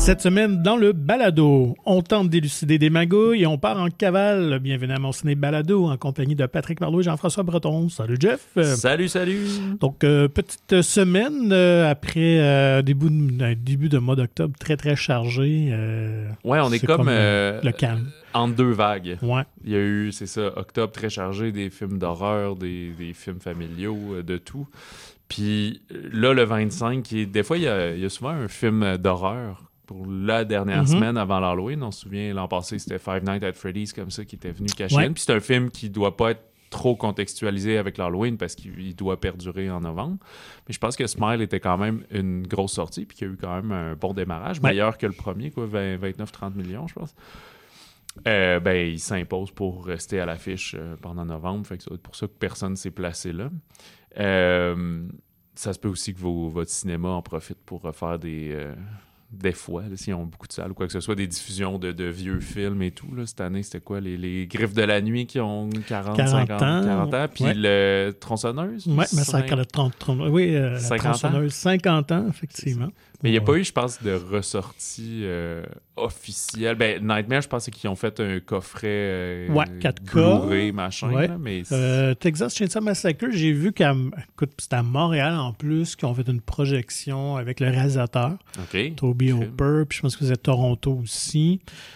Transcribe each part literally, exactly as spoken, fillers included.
Cette semaine, dans le balado, on tente d'élucider des magouilles et on part en cavale. Bienvenue à mon ciné balado en compagnie de Patrick Marleau et Jean-François Breton. Salut Jeff. Salut, salut. Donc, euh, petite semaine euh, après euh, début, de, début de mois d'octobre très, très chargé. Euh, ouais, on est comme, comme euh, le calme. Entre deux vagues. Ouais. Il y a eu, c'est ça, octobre très chargé, des films d'horreur, des, des films familiaux, de tout. Puis là, le vingt-cinq, qui est, des fois, il y, a, il y a souvent un film d'horreur pour la dernière mm-hmm. semaine avant l'Halloween. On se souvient, l'an passé, c'était Five Nights at Freddy's comme ça qui était venu cacher. Ouais. Puis c'est un film qui doit pas être trop contextualisé avec l'Halloween parce qu'il doit perdurer en novembre. Mais je pense que Smile était quand même une grosse sortie puis qu'il y a eu quand même un bon démarrage, ouais. meilleur que le premier, quoi, vingt, vingt-neuf trente millions, je pense. Euh, ben, il s'impose pour rester à l'affiche euh, pendant novembre. Fait que c'est pour ça que personne s'est placé là. Euh, ça se peut aussi que vos, votre cinéma en profite pour refaire des... Euh, des fois, là, s'ils ont beaucoup de salles ou quoi que ce soit, des diffusions de, de vieux films et tout. Là. Cette année, c'était quoi? Les, les Griffes de la nuit qui ont quarante, cinquante ans. quarante ans. Puis ouais. le Tronçonneuse? Oui, mais ça a trente, trente, oui, euh, la Tronçonneuse, cinquante ans, effectivement. Mais il n'y a pas eu, je pense, de ressortie euh, officielle. Ben, Nightmare, je pense qu'ils ont fait un coffret euh, ouais, quatre K. Blu-ray, machin. Ouais. Là, mais euh, Texas Chainsaw Massacre, j'ai vu qu'à écoute, c'était à Montréal en plus, qu'ils ont fait une projection avec le réalisateur, okay. Toby Hooper, puis je pense que c'était Toronto aussi.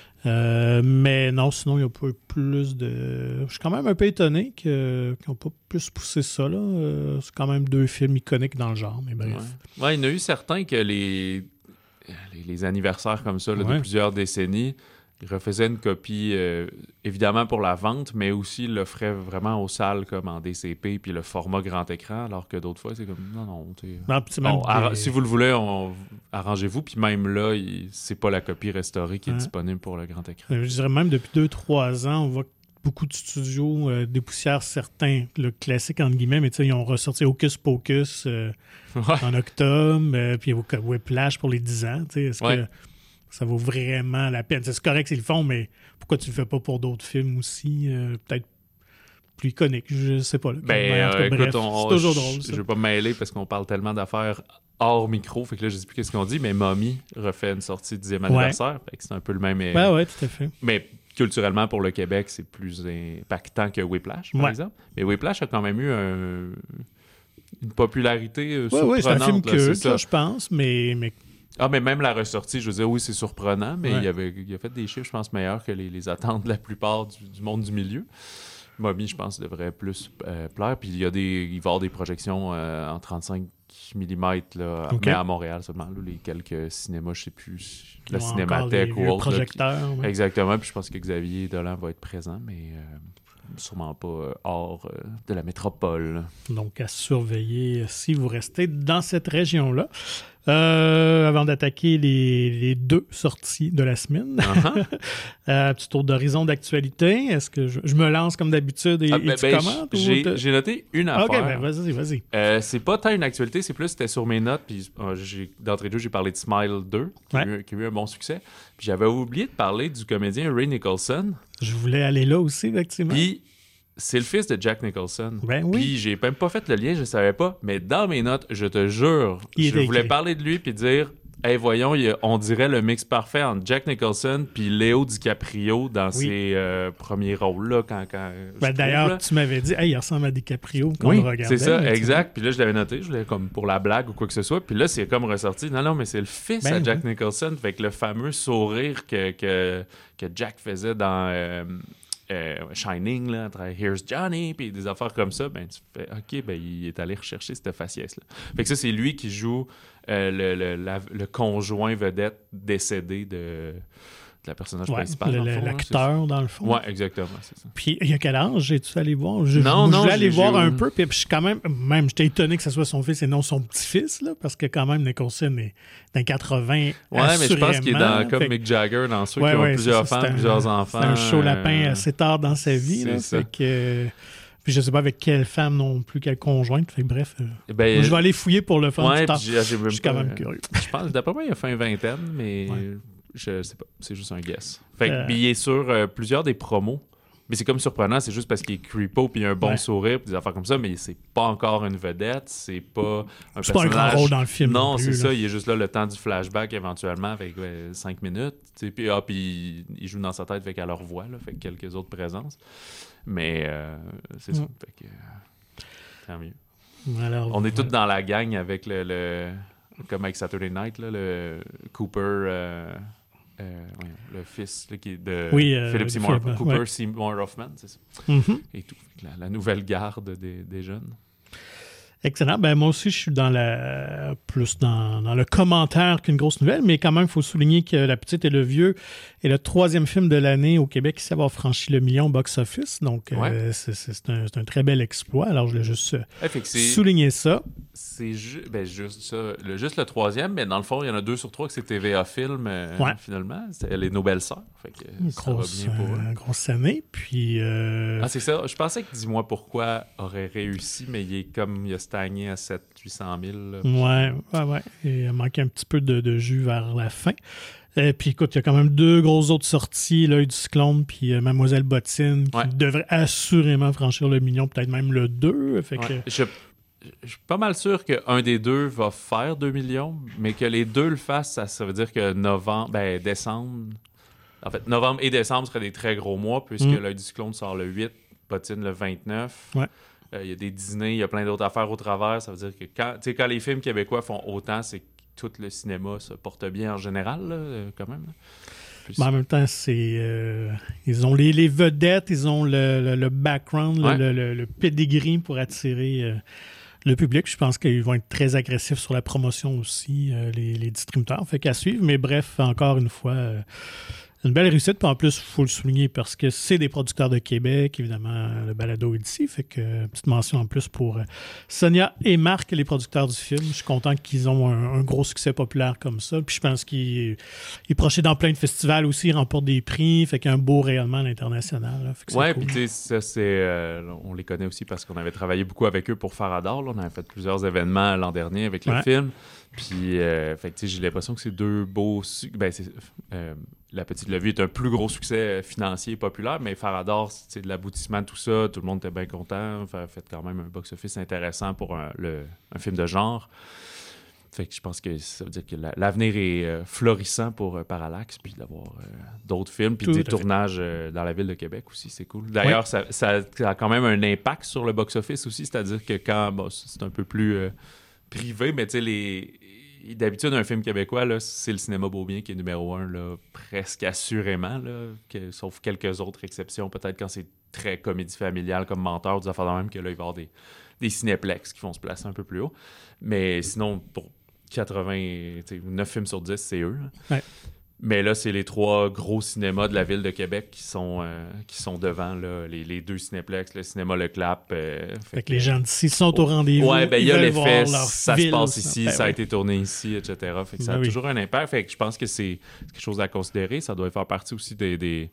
Euh, mais non, sinon, il n'y a pas eu plus de... Je suis quand même un peu étonné que, qu'ils n'ont pas plus poussé ça. Là. Euh, c'est quand même deux films iconiques dans le genre, mais bref. Ouais, ouais il y en a eu certains que les, les, les anniversaires comme ça là, ouais. de plusieurs décennies, ils refaisaient une copie, euh, évidemment pour la vente, mais aussi ils l'offraient vraiment aux salles comme en D C P, puis le format grand écran, alors que d'autres fois, c'est comme, non, non, t'es... non bon, des... ar- si vous le voulez, on... arrangez-vous, puis même là, il... c'est pas la copie restaurée qui est ouais. disponible pour le grand écran. Je dirais même depuis deux trois ans, on voit que beaucoup de studios euh, dépoussièrent certains, le classique entre guillemets, mais tu sais, ils ont ressorti Hocus Pocus euh, ouais. en octobre, euh, puis Whiplash pour les dix ans, tu sais, est-ce ouais. que... ça vaut vraiment la peine. C'est correct s'ils le font, mais pourquoi tu le fais pas pour d'autres films aussi? Euh, peut-être plus iconiques, je sais pas. Là. Ben, euh, cas, écoute, bref, on, c'est toujours je, drôle. Ça. Je vais pas me mêler parce qu'on parle tellement d'affaires hors micro, fait que là, je sais plus qu'est-ce qu'on dit, mais Mommy refait une sortie dixième anniversaire, ouais. fait que c'est un peu le même... Ben ouais, tout à fait. Mais culturellement, pour le Québec, c'est plus impactant que Whiplash, par ouais. exemple. Mais Whiplash a quand même eu un... une popularité euh, ouais, surprenante. Oui, c'est un film là, culte, là, je pense, mais... mais... Ah, mais même la ressortie, je veux dire, oui, c'est surprenant, mais ouais. il, avait, il a fait des chiffres, je pense, meilleurs que les, les attentes de la plupart du, du monde du milieu. Mommy, je pense, devrait plus euh, plaire. Puis il, y a des, il va y avoir des projections euh, en trente-cinq millimètres, là, okay. mais à Montréal seulement. Là, les quelques cinémas, je sais plus, la ouais, Cinémathèque ou autre. Projecteurs. Qui... Ouais. Exactement. Puis je pense que Xavier Dolan va être présent, mais euh, sûrement pas euh, hors euh, de la métropole. Donc, à surveiller si vous restez dans cette région-là. Euh, avant d'attaquer les, les deux sorties de la semaine, uh-huh. euh, petit tour d'horizon d'actualité. Est-ce que je, je me lance comme d'habitude et, ah, ben, et tu ben, commentes? J'ai, te... j'ai noté une affaire. OK, ben vas-y, vas-y. Euh, c'est pas tant une actualité, c'est plus c'était sur mes notes. Puis euh, j'ai, d'entrée de jeu, j'ai parlé de Smile deux, qui, ouais. a eu, qui a eu un bon succès. Puis j'avais oublié de parler du comédien Ray Nicholson. Je voulais aller là aussi, effectivement. Puis c'est le fils de Jack Nicholson. Ben oui. Puis j'ai même pas fait le lien, je savais pas. Mais dans mes notes, je te jure, il je voulais écrit. parler de lui puis dire, hey, voyons, il a, on dirait le mix parfait entre Jack Nicholson puis Léo DiCaprio dans oui. ses euh, premiers rôles là quand quand. Ben, d'ailleurs, trouve, tu m'avais dit, hey, il ressemble à DiCaprio quand oui, on le regardait. C'est ça, exact. Puis là, je l'avais noté, je l'avais comme pour la blague ou quoi que ce soit. Puis là, c'est comme ressorti. Non, non, mais c'est le fils ben, à Jack oui. Nicholson, fait que le fameux sourire que que, que Jack faisait dans. Euh, Euh, Shining, là, entre Here's Johnny, puis des affaires comme ça, ben tu fais OK, ben il est allé rechercher cette faciès-là. Fait que ça, c'est lui qui joue euh, le, le, la, le conjoint vedette décédé de, de la personnage ouais, principale. Le, dans le le, fond, l'acteur, là, dans le fond. Ouais, exactement, c'est ça. Puis il y a quel âge j'ai-tu allé voir? Je, non, je, non, je voulais aller j'ai, voir j'ai... un peu, puis je suis quand même, même j'étais étonné que ce soit son fils et non son petit-fils, là, parce que quand même, Nicholson est dans quatre-vingts. Ouais, mais je pense qu'il est dans, comme fait... Mick Jagger, dans ceux ouais, qui ont ouais, plusieurs femmes, plusieurs un, enfants. C'est un chaud lapin assez tard dans sa vie. Là, fait que, puis je sais pas avec quelle femme non plus, quelle conjointe. Fait que, bref, ben, je vais aller fouiller pour le fun. Ouais, je suis quand même curieux. Je pense, d'après moi, il a fait une vingtaine, mais ouais. je sais pas, c'est juste un guess. Fait que, euh... il est sur euh, plusieurs des promos Mais c'est comme surprenant, c'est juste parce qu'il est creepo, puis il a un bon ouais. sourire, puis des affaires comme ça, mais c'est pas encore une vedette, c'est pas un c'est personnage... pas un grand rôle dans le film. Non, non plus, c'est là. ça, il est juste là le temps du flashback éventuellement avec ouais, cinq minutes, puis ah, puis il joue dans sa tête avec à leur voix, là, fait quelques autres présences. Mais euh, c'est mm. ça, fait que... Tant mieux. Alors, On est ouais. tous dans la gang avec le... le comme avec Saturday Night, là, le Cooper... Euh, Euh, ouais, le fils là, qui est de oui, euh, Philip Seymour, Philippe, Cooper ouais. Seymour Hoffman, c'est ça. Mm-hmm. Et tout. La, la nouvelle garde des, des jeunes. Excellent. Ben, moi aussi, je suis dans la plus dans, dans le commentaire qu'une grosse nouvelle, mais quand même, il faut souligner que La Petite et le Vieux est le troisième film de l'année au Québec qui avoir franchi le million box-office. Donc, ouais. euh, c'est, c'est, c'est, un, c'est un très bel exploit. Alors, je voulais juste ouais, souligner ça. C'est ju- ben, juste ça. Le, juste le troisième, mais dans le fond, il y en a deux sur trois que c'est T V A Film, euh, ouais. finalement. C'était Les Nos Belles-Sœurs. Fait que une ça grosse, va bien pour eux. Une grosse année. Puis, euh... Ah, c'est ça. Je pensais que Dis-moi pourquoi aurait réussi, mais il est comme il a stagné à sept cents à huit cent mille. Là, ouais, ouais, ouais. Et il a manqué un petit peu de, de jus vers la fin. Et puis écoute, il y a quand même deux grosses autres sorties, L'Œil du Cyclone puis euh, Mademoiselle Bottine, qui ouais. devraient assurément franchir le million, peut-être même le deux. Fait ouais. que... Je, je suis pas mal sûr qu'un des deux va faire deux millions, mais que les deux le fassent, ça, ça veut dire que novembre, ben décembre... En fait, novembre et décembre seraient des très gros mois, puisque mm. L'Œil du Cyclone sort le huit, Bottine le vingt-neuf. Ouais. Il euh, y a des dîners, il y a plein d'autres affaires au travers. Ça veut dire que quand, quand les films québécois font autant, c'est que tout le cinéma se porte bien en général, là, quand même. Mais en même temps, c'est euh, ils ont les, les vedettes, ils ont le, le, le background, ouais. le, le, le pedigree pour attirer euh, le public. Je pense qu'ils vont être très agressifs sur la promotion aussi, euh, les, les distributeurs. Fait qu'à suivre. Mais bref, encore une fois... Euh, une belle réussite, puis en plus, il faut le souligner parce que c'est des producteurs de Québec, évidemment, le balado est d'ici, fait que petite mention en plus pour Sonia et Marc, les producteurs du film. Je suis content qu'ils ont un, un gros succès populaire comme ça, puis je pense qu'ils ils projetent dans plein de festivals aussi, ils remportent des prix, fait qu'il y a un beau rayonnement à l'international. Ouais, puis tu sais, ça c'est... Euh, on les connaît aussi parce qu'on avait travaillé beaucoup avec eux pour Farador, là. On avait fait plusieurs événements l'an dernier avec le ouais. film, puis euh, fait que tu sais, j'ai l'impression que c'est deux beaux... Su- ben, c'est... Euh, La Petite Levée est un plus gros succès financier et populaire, mais Farador, c'est de l'aboutissement de tout ça. Tout le monde était bien content. Ça a fait quand même un box-office intéressant pour un, le, un film de genre. Fait que je pense que ça veut dire que la, l'avenir est euh, florissant pour euh, Parallax, puis d'avoir euh, d'autres films, puis des tournages euh, dans la ville de Québec aussi, c'est cool. D'ailleurs, oui. ça, ça, ça a quand même un impact sur le box-office aussi, c'est-à-dire que quand, bon, c'est un peu plus euh, privé, mais tu sais, les... D'habitude, un film québécois, là, c'est le cinéma Beaubien qui est numéro un, là, presque assurément, là, que, sauf quelques autres exceptions, peut-être quand c'est très comédie familiale comme Menteur, des affaires de même, que là, il va y avoir des, des cinéplex qui vont se placer un peu plus haut. Mais sinon, pour quatre-vingts, neuf films sur dix, c'est eux. Ouais. Mais là, c'est les trois gros cinémas de la ville de Québec qui sont, euh, qui sont devant, là, les, les deux cinéplex, le cinéma Le Clap. Euh, fait, fait que les gens d'ici sont oh, au rendez-vous. Ouais, ben il y a l'effet, ça ville, se passe ici, ben, ça ouais. a été tourné ici, et cetera. Fait que ça ben a oui. toujours un impact. Fait que je pense que c'est quelque chose à considérer. Ça doit faire partie aussi des... des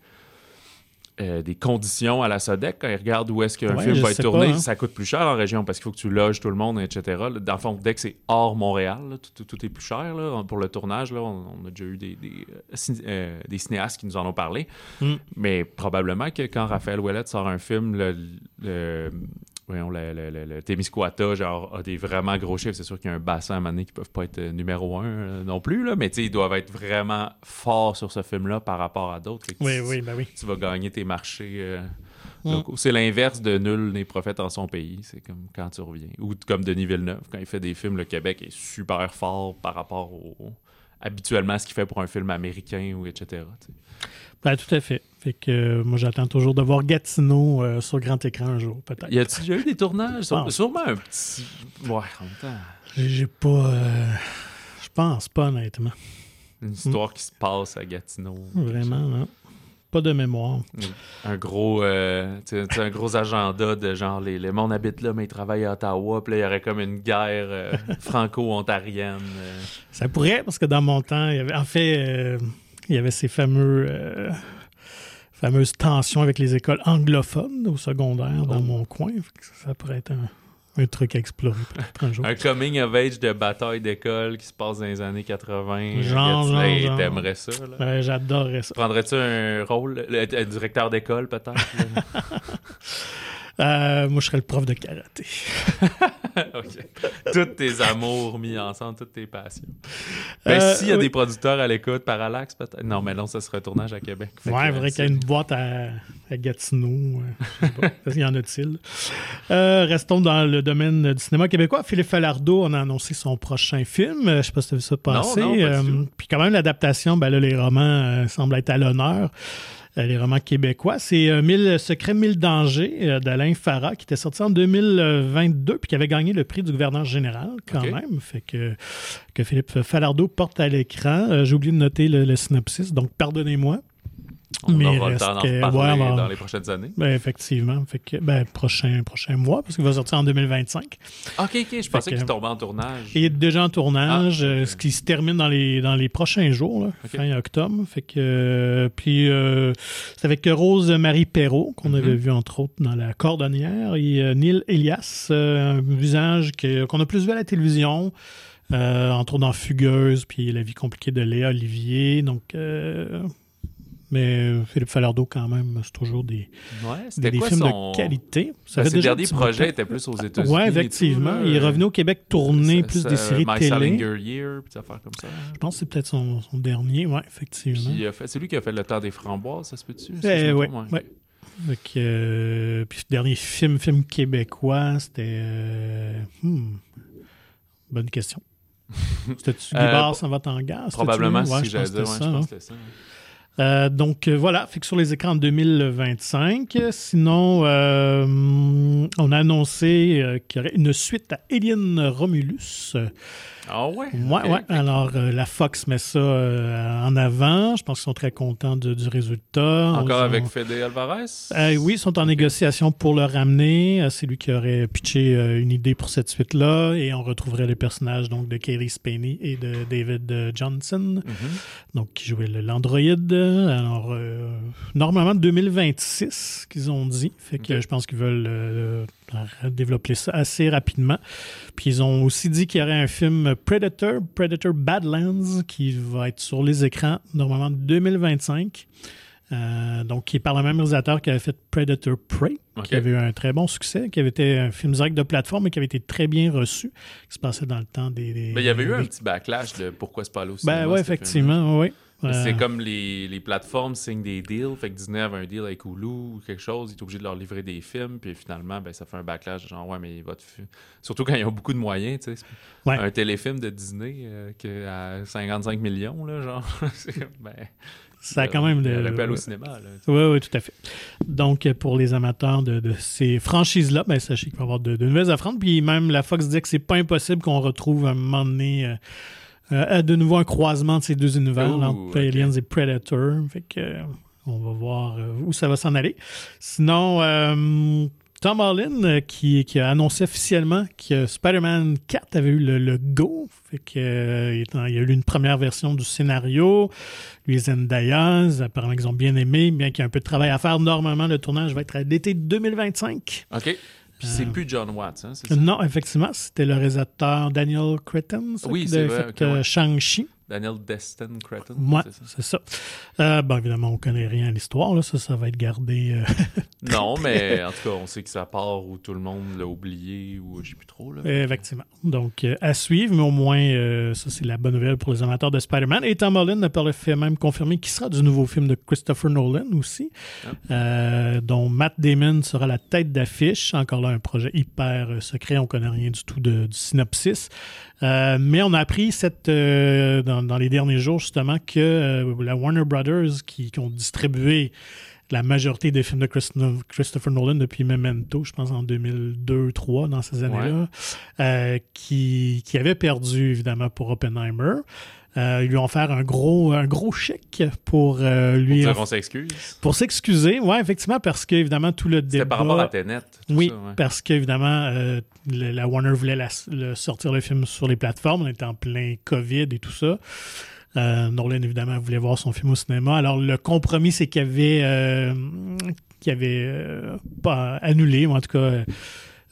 Euh, des conditions à la Sodec quand ils regardent où est-ce qu'un ouais, film va être tourné, pas, hein. ça coûte plus cher en région parce qu'il faut que tu loges tout le monde, et cetera. Là, dans le fond, dès que c'est hors Montréal, là, tout, tout, tout est plus cher. Là. Pour le tournage, là, on, on a déjà eu des, des, euh, ciné- euh, des cinéastes qui nous en ont parlé. Mm. Mais probablement que quand Raphaël Ouellette sort un film, le, le, voyons, le, le, le, le Témiscouata, genre, a des vraiment gros chiffres. C'est sûr qu'il y a un bassin à un moment donné qui ne peuvent pas être euh, numéro un euh, non plus, là, mais ils doivent être vraiment forts sur ce film-là par rapport à d'autres. Oui, tu, oui, ben oui. Tu vas gagner tes marchés euh, mm. locaux. C'est l'inverse de Nul n'est prophète en son pays. C'est comme quand tu reviens. Ou comme Denis Villeneuve, quand il fait des films, le Québec est super fort par rapport au... habituellement ce qu'il fait pour un film américain, ou et cetera. Ben, tout à fait. Fait que euh, moi, j'attends toujours de voir Gatineau euh, sur grand écran un jour, peut-être. Y a-t-il déjà eu des tournages? Sûre, sûrement un petit... Ouais, en même temps... J'ai, j'ai pas... Euh... Je pense pas, honnêtement. Une histoire mm. qui se passe à Gatineau. Vraiment, non. Pas de mémoire. Un gros, euh, t'sais, t'sais, un gros agenda de genre, les, les monde habite là, mais ils travaillent à Ottawa, puis là, il y aurait comme une guerre euh, franco-ontarienne. Euh. Ça pourrait, parce que dans mon temps, il y avait, en fait, euh, il y avait ces fameux, euh, fameuses tensions avec les écoles anglophones au secondaire dans oh. mon coin. Ça pourrait être un, un truc à explorer peut-être un jour. Un coming of age de bataille d'école qui se passe dans les années quatre-vingts. Genre, genre, hey, genre. T'aimerais ça, là? Ouais, j'adorerais ça. Prendrais-tu un rôle, le, le directeur d'école, peut-être? euh, moi, je serais le prof de karaté. OK. Tous tes amours mis ensemble, toutes tes passions. Ben, Euh, s'il y a oui. des producteurs à l'écoute, Parallax, peut-être. Non, mais non, ça serait un tournage à Québec. Fait Ouais, que, vrai qu'il y a c'est- une boîte à, à Gatineau. euh, je sais pas. Il y en a-t-il? Euh, restons dans le domaine du cinéma québécois. Philippe Falardeau, on a annoncé son prochain film. Euh, Je sais pas si tu as vu ça passer. Non, non, pas du tout. Puis quand même, l'adaptation, ben là, les romans euh, semblent être à l'honneur. Euh, les romans québécois. C'est euh, Mille Secrets, Mille Dangers euh, d'Alain Farah qui était sorti en deux mille vingt-deux puis qui avait gagné le prix du gouverneur général quand OK. même. Fait que, que Philippe Falardeau porte à l'écran. Euh, J'ai oublié de noter le, le synopsis, donc pardonnez-moi. On Mais aura le reste temps d'en que- reparler ouais, on va- dans les prochaines années. Ben, effectivement. Fait que, ben, prochain, prochain mois, parce qu'il va sortir en deux mille vingt-cinq. OK, OK, je pensais que- qu'il tombait en tournage. Il est déjà en tournage, Ah, ok. euh, ce qui se termine dans les, dans les prochains jours, là, Ok. fin octobre. Fait que, euh, puis, euh, c'est avec Rose-Marie Perrault, qu'on Mhm. avait vu entre autres dans La Cordonnière, et euh, Neil Elias, euh, un visage que- qu'on a plus vu à la télévision, euh, entre autres dans Fugueuse, puis La vie compliquée de Léa Olivier. Donc, euh, mais Philippe Falardeau, quand même, c'est toujours des, Ouais, des, c'était des quoi films son... de qualité. Ça Ben, fait ses déjà un derniers petit bout de projets temps. étaient plus aux États-Unis. Oui, et effectivement. tout, là. Il est revenu au Québec tourner Ça- plus ça- des séries My télé. Salinger Year, puis des affaires comme ça. Je pense que c'est peut-être son, son dernier, oui, effectivement. Puis il a fait- c'est lui qui a fait Le Temps des Framboises, ça se peut-tu? Eh, oui, ouais. oui. Fait que, euh, puis le dernier film, film québécois, c'était... euh, hmm, bonne question. C'était-tu Euh, Guibard s'en va en gare? C'était-tu Probablement, lui? Ouais, si je j'allais pense que dire, ouais, c'était je ça, pense hein. que c'était ça. Euh, donc euh, voilà, fait que sur les écrans en deux mille vingt-cinq. Sinon, euh, on a annoncé euh, qu'il y aurait une suite à Alien Romulus. Ah ouais? Ouais, Ok. ouais. Alors, euh, la Fox met ça euh, en avant. Je pense qu'ils sont très contents de- du résultat. Encore Ils avec ont- Fede Alvarez? Euh, oui, ils sont en négociation pour le ramener. Euh, C'est lui qui aurait pitché euh, une idée pour cette suite-là. Et on retrouverait les personnages donc, de Kaylee Spaney et de David euh, Johnson, Mhm. donc qui jouaient le- l'androïde. Alors, euh, normalement, deux mille vingt-six, qu'ils ont dit. Fait que Ok. je pense qu'ils veulent euh, développer ça assez rapidement. Puis ils ont aussi dit qu'il y aurait un film Predator, Predator Badlands, qui va être sur les écrans normalement deux mille vingt-cinq. Euh, donc, qui est par le même réalisateur qui avait fait Predator Prey, Ok. qui avait eu un très bon succès, qui avait été un film direct de plateforme, mais qui avait été très bien reçu, qui se passait dans le temps des... des- Ben, il y avait eu un des- petit backlash de pourquoi c'est pas allé au Ben cinéma. oui, ce film-là. effectivement, oui. C'est Euh, comme les, les plateformes signent des deals. Fait que Disney avait un deal avec Hulu ou quelque chose. Il est obligé de leur livrer des films. Puis finalement, ben, ça fait un backlash. Genre, ouais, mais votre film. Surtout quand ils ont beaucoup de moyens, tu sais. Ouais. Un téléfilm de Disney euh, que à cinquante-cinq millions, là, genre. c'est comme, ben, ça a quand même... Il de- aurait pu aller au cinéma, là. Oui, oui, tout à fait. Donc, euh, pour les amateurs de, de ces franchises-là, ben, sachez qu'il va y avoir de, de nouvelles affrontes. Puis même la Fox dit que c'est pas impossible qu'on retrouve à un moment donné euh, euh, de nouveau un croisement de ces deux univers, Ouh, là, entre ok. Aliens et Predator. Fait que, euh, on va voir euh, où ça va s'en aller. Sinon, euh, Tom Holland euh, qui, qui a annoncé officiellement que Spider-Man quatre avait eu le, le go. Fait que, euh, il est en- il y a eu une première version du scénario. Lui et Zendaya, apparemment qu'ils ont bien aimé, bien qu'il y ait un peu de travail à faire. Normalement, le tournage va être à l'été deux mille vingt-cinq. OK. Puis c'est Euh, plus John Watts, hein, c'est ça? Non, effectivement, c'était le réalisateur Daniel Cretton, ça, Oui, qui c'est avait vrai, fait ok, euh, ouais. Shang-Chi. Daniel Destin Cretton. Moi, c'est ça? c'est ça. Euh, bon, évidemment, on connaît rien à l'histoire. Là. Ça, ça va être gardé. euh, Non, mais en tout cas, on sait que ça part où tout le monde l'a oublié ou je sais plus trop. Là. Effectivement. Donc, euh, à suivre, mais au moins, euh, ça, c'est la bonne nouvelle pour les amateurs de Spider-Man. Et Tom Holland a par le fait même confirmé qu'il sera du nouveau film de Christopher Nolan aussi, Ah. euh, dont Matt Damon sera la tête d'affiche. Encore là, un projet hyper euh, secret. On ne connaît rien du tout de, du synopsis. Euh, mais on a appris cette, euh, dans, dans les derniers jours, justement, que euh, la Warner Brothers, qui, qui ont distribué la majorité des films de Christ- Christopher Nolan depuis Memento, je pense en deux mille deux deux mille trois, dans ces années-là, euh, qui, qui avait perdu, évidemment, pour Oppenheimer. Euh, ils lui ont offert un gros, un gros chèque pour euh, lui... Pour dire off- qu'on s'excuse. pour s'excuser, oui, effectivement, parce qu'évidemment, tout le C'était débat... par rapport à Tenet. tout Oui, ça, ouais. parce qu'évidemment, euh, le- la Warner voulait la- le- sortir le film sur les plateformes. On était en plein COVID et tout ça. Euh, Nolan, évidemment, voulait voir son film au cinéma. Alors, le compromis, c'est qu'il avait, euh, qu'il avait euh, pas annulé, ou en tout cas... euh,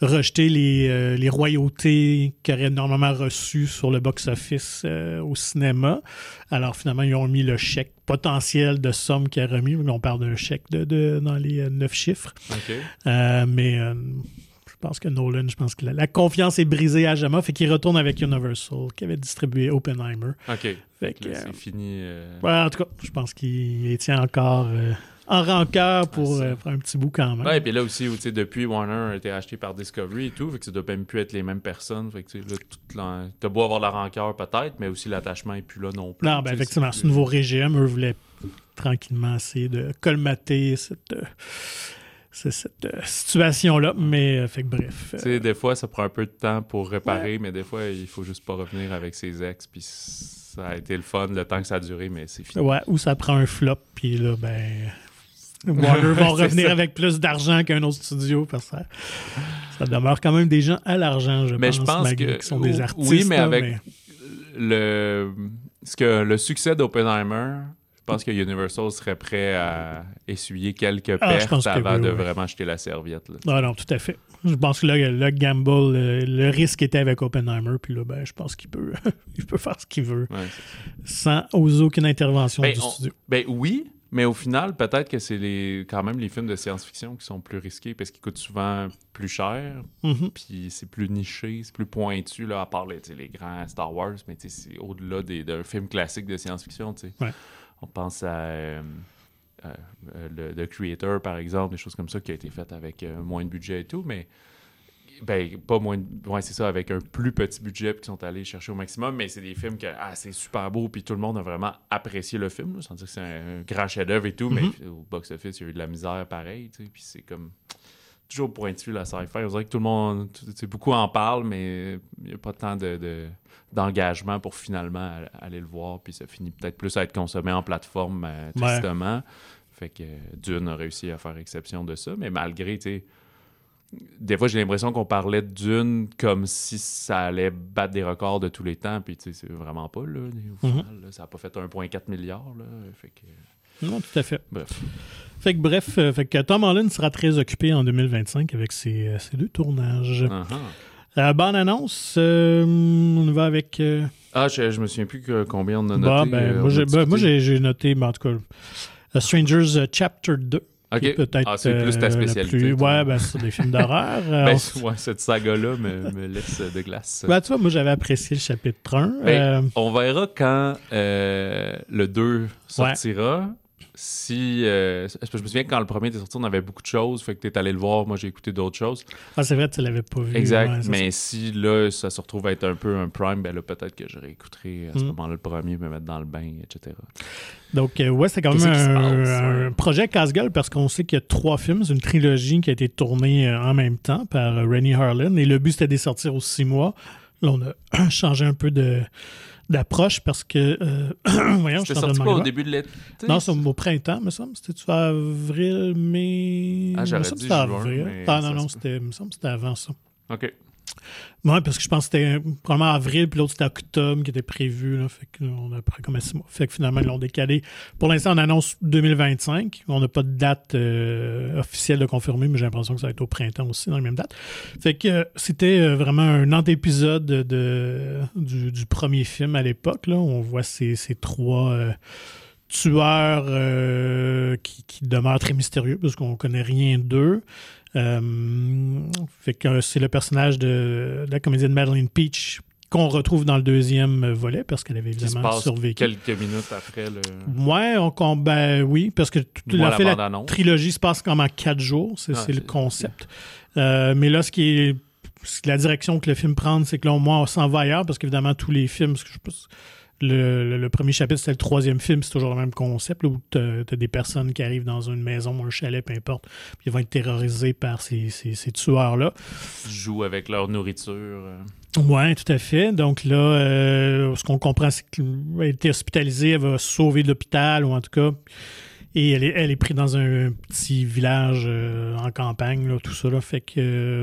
rejeté les, euh, les royautés qu'ils auraient normalement reçues sur le box-office euh, au cinéma. Alors, finalement, ils ont mis le chèque potentiel de somme qu'il a remis. On parle d'un chèque de, de, dans les euh, neuf chiffres. Okay. Euh, mais... Euh, Je pense que Nolan, je pense que la, la confiance est brisée à jamais. Fait qu'il retourne avec Universal, qui avait distribué Oppenheimer. OK. Fait que, là, euh, c'est fini. Euh... Ouais, en tout cas, je pense qu'il les tient encore euh, en rancœur pour, ah, euh, pour un petit bout quand même. Ouais, et puis là aussi, où, depuis, Warner a été acheté par Discovery et tout, fait que ça doit même plus être les mêmes personnes. Fait que là, toute la... t'as beau avoir la rancœur peut-être, mais aussi l'attachement n'est plus là non plus. Non, ben effectivement, c'est un nouveau régime. Eux voulaient tranquillement essayer de colmater cette... Euh, C'est cette euh, situation-là, mais euh, fait que bref. Tu sais, euh, des fois, ça prend un peu de temps pour réparer, ouais. mais des fois, il faut juste pas revenir avec ses ex, puis ça a été le fun le temps que ça a duré, mais c'est fini. Ouais, ou ça prend un flop, puis là, ben... Warner vont revenir ça. Avec plus d'argent qu'un autre studio, parce que ça, ça demeure quand même des gens à l'argent, je mais pense, je pense malgré que, qu'ils sont des artistes. Oui, mais là, avec mais... le... Ce que le succès d'Oppenheimer... Je pense que Universal serait prêt à essuyer quelques ah, pertes avant oui, de oui. vraiment jeter la serviette. Là. Ah non, tout à fait. Je pense que là, le gamble, le, le risque était avec Oppenheimer, puis là, ben, je pense qu'il peut, il peut faire ce qu'il veut, ouais, sans oser aucune intervention ben, du on, studio. Ben oui, mais au final, peut-être que c'est les, quand même les films de science-fiction qui sont plus risqués parce qu'ils coûtent souvent plus cher, mm-hmm. puis c'est plus niché, c'est plus pointu, là, à part les, les grands Star Wars, mais c'est au-delà des, d'un film classique de science-fiction. Ouais. On pense à euh, euh, le, le Creator, par exemple, des choses comme ça qui a été faites avec euh, moins de budget et tout, mais ben, pas moins de... Ouais, c'est ça, avec un plus petit budget puis qui sont allés chercher au maximum, mais c'est des films que ah, c'est super beau, puis tout le monde a vraiment apprécié le film, là, sans dire que c'est un, un grand chef-d'œuvre et tout, mm-hmm. mais au box-office, il y a eu de la misère pareil, tu sais, puis c'est comme... toujours pointu, la sci-fi. On dirait que tout le monde, beaucoup en parle, mais il n'y a pas tant de, de, d'engagement pour finalement aller le voir, puis ça finit peut-être plus à être consommé en plateforme, euh, tristement. Ouais. Fait que Dune a réussi à faire exception de ça, mais malgré, tu sais, des fois, j'ai l'impression qu'on parlait de Dune comme si ça allait battre des records de tous les temps, puis tu sais, c'est vraiment pas, là, au final. Mm-hmm. Là, ça n'a pas fait un virgule quatre milliard, là, fait que... Non, tout à fait. Bref. Fait que bref, euh, fait que Tom Holland sera très occupé en deux mille vingt-cinq avec ses, euh, ses deux tournages. Uh-huh. Euh, bonne annonce, euh, on va avec... Euh... Ah, je, je me souviens plus que combien on a bah, noté. Ben, euh, moi, j'ai, ben, moi j'ai, j'ai noté, ben, en tout cas, uh, Strangers uh, Chapter deux. OK. Peut-être, ah, c'est plus ta spécialité. Plus... Ouais, ben, c'est des films d'horreur. ben, on... ouais, cette saga-là me, me laisse de glace. Ben, tu vois, moi, j'avais apprécié le chapitre un. Ben, euh... On verra quand euh, le deux sortira. Ouais. Si euh, je me souviens que quand le premier était sorti, on avait beaucoup de choses, fait que t'es allé le voir, moi j'ai écouté d'autres choses. Ah, c'est vrai, tu l'avais pas vu. Exact, ouais, mais ça. Si là, ça se retrouve à être un peu un prime, ben là, peut-être que je réécouterai à ce mm. moment-là le premier, me mettre dans le bain, et cetera. Donc, euh, ouais, c'est quand même un, passe, un ouais. projet casse-gueule parce qu'on sait qu'il y a trois films, c'est une trilogie qui a été tournée euh, en même temps par euh, Rennie Harlin, et le but c'était de sortir aux six mois. Là, on a changé un peu de... d'approche parce que euh, voyons, c'était sorti quoi au début de l'été? Non, c'est au printemps, me semble. C'était-tu avril, mai? Ah, j'aurais me dit juin, avril. Ah non, non, c'était, me semble que c'était avant ça. OK. Oui, parce que je pense que c'était probablement avril, puis l'autre c'était octobre qui était prévu. Là, fait qu'on a à peu près comme six mois. Fait que finalement, ils l'ont décalé. Pour l'instant, on annonce deux mille vingt-cinq. On n'a pas de date euh, officielle de confirmer, mais j'ai l'impression que ça va être au printemps aussi, dans les mêmes dates. Fait que euh, c'était euh, vraiment un antépisode de, de, du, du premier film à l'époque. Là. On voit ces, ces trois euh, tueurs euh, qui, qui demeurent très mystérieux parce qu'on ne connaît rien d'eux. Euh, fait que c'est le personnage de, de la comédienne Madeleine Peach qu'on retrouve dans le deuxième volet parce qu'elle avait évidemment qui se passe survécu. Quelques minutes après le. Ouais, on, ben oui, parce que toute la, fait, la trilogie se passe comme en quatre jours, c'est, ah, c'est, c'est le concept. Euh, mais là, ce qui est la direction que le film prend, c'est que là, au moins, on s'en va ailleurs parce qu'évidemment, tous les films, je pense, Le, le, le premier chapitre, c'était le troisième film, c'est toujours le même concept, là, où tu as des personnes qui arrivent dans une maison, un chalet, peu importe, puis ils vont être terrorisés par ces, ces, ces tueurs-là. Ils jouent avec leur nourriture. Oui, tout à fait. Donc là, euh, ce qu'on comprend, c'est qu'elle a été hospitalisée, elle va sauver l'hôpital, ou en tout cas, et elle est, elle est prise dans un petit village euh, en campagne, là, tout ça, là, fait que... Euh,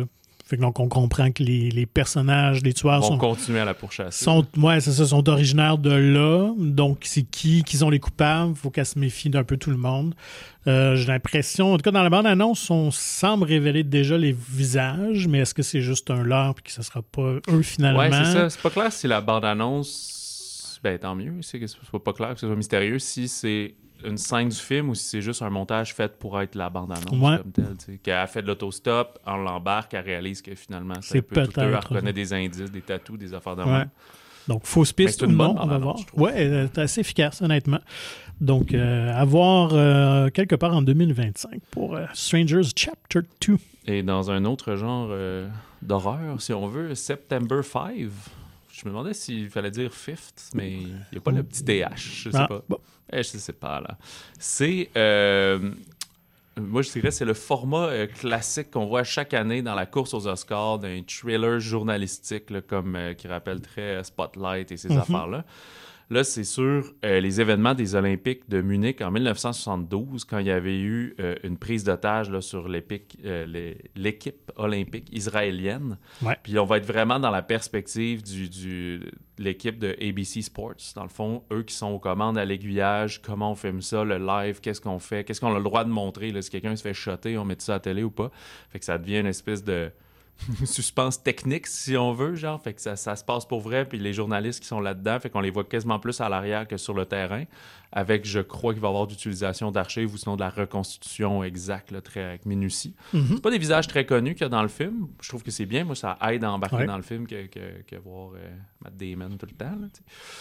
Fait que donc, on comprend que les, les personnages, les tueurs vont sont... continuer à la pourchasser. Sont, ouais, c'est ça, sont originaires de là. Donc, c'est qui qui sont les coupables. Il faut qu'elle se méfie d'un peu tout le monde. Euh, j'ai l'impression, en tout cas, dans la bande-annonce, on semble révéler déjà les visages, mais est-ce que c'est juste un leurre et que ce ne sera pas eux, finalement? Ouais, c'est ça. C'est pas clair si la bande-annonce... Ben, tant mieux. C'est que ce soit pas clair, que ce soit mystérieux. Si c'est une scène du film ou si c'est juste un montage fait pour être la bande-annonce ouais. comme telle. T'sais. Qu'elle a fait de l'autostop, on l'embarque, elle réalise que finalement, c'est, c'est un peu peut-être tout eux. Elle reconnaît des indices, des tatous, des affaires de ouais. même. Donc, fausse piste ou non, on va voir. Oui, c'est assez efficace, honnêtement. Donc, euh, à voir euh, quelque part en deux mille vingt-cinq pour euh, Strangers Chapter deux. Et dans un autre genre euh, d'horreur, si on veut, September cinq. Je me demandais s'il fallait dire fifth, mais il n'y a pas le petit T H, je sais ah, pas. Bon. Eh, je sais pas, là. C'est... Euh, moi, je dirais c'est le format euh, classique qu'on voit chaque année dans la course aux Oscars, d'un thriller journalistique, là, comme euh, qui rappelle très Spotlight et ces mm-hmm. affaires-là. Là, c'est sur euh, les événements des Olympiques de Munich en dix-neuf cent soixante-douze, quand il y avait eu euh, une prise d'otage là, sur euh, les, l'équipe olympique israélienne. Ouais. Puis on va être vraiment dans la perspective du, du, de l'équipe de A B C Sports. Dans le fond, eux qui sont aux commandes à l'aiguillage, comment on filme ça, le live, qu'est-ce qu'on fait, qu'est-ce qu'on a le droit de montrer, là, si quelqu'un se fait shotter, on met ça à la télé ou pas. Fait que ça devient une espèce de... suspense technique, si on veut, genre. Fait que ça, ça se passe pour vrai, puis les journalistes qui sont là-dedans, fait qu'on les voit quasiment plus à l'arrière que sur le terrain, avec, je crois qu'il va y avoir d'utilisation d'archives ou sinon de la reconstitution exacte, là, très avec minutie. Mm-hmm. C'est pas des visages très connus qu'il y a dans le film. Je trouve que c'est bien. Moi, ça aide à embarquer ouais. dans le film que, que, que voir euh, Matt Damon tout le temps. Là,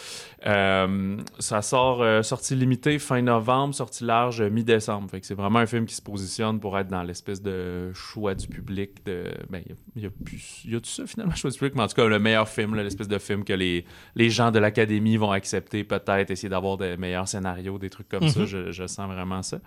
euh, ça sort euh, sortie limitée fin novembre, sortie large euh, mi-décembre. Fait que c'est vraiment un film qui se positionne pour être dans l'espèce de choix du public. De, ben, il y a, y a tout ça finalement, choix du public, mais en tout cas, le meilleur film, là, l'espèce de film que les, les gens de l'Académie vont accepter, peut-être, essayer d'avoir des meilleurs scénarios, des trucs comme mm-hmm. ça. Je, je sens vraiment ça.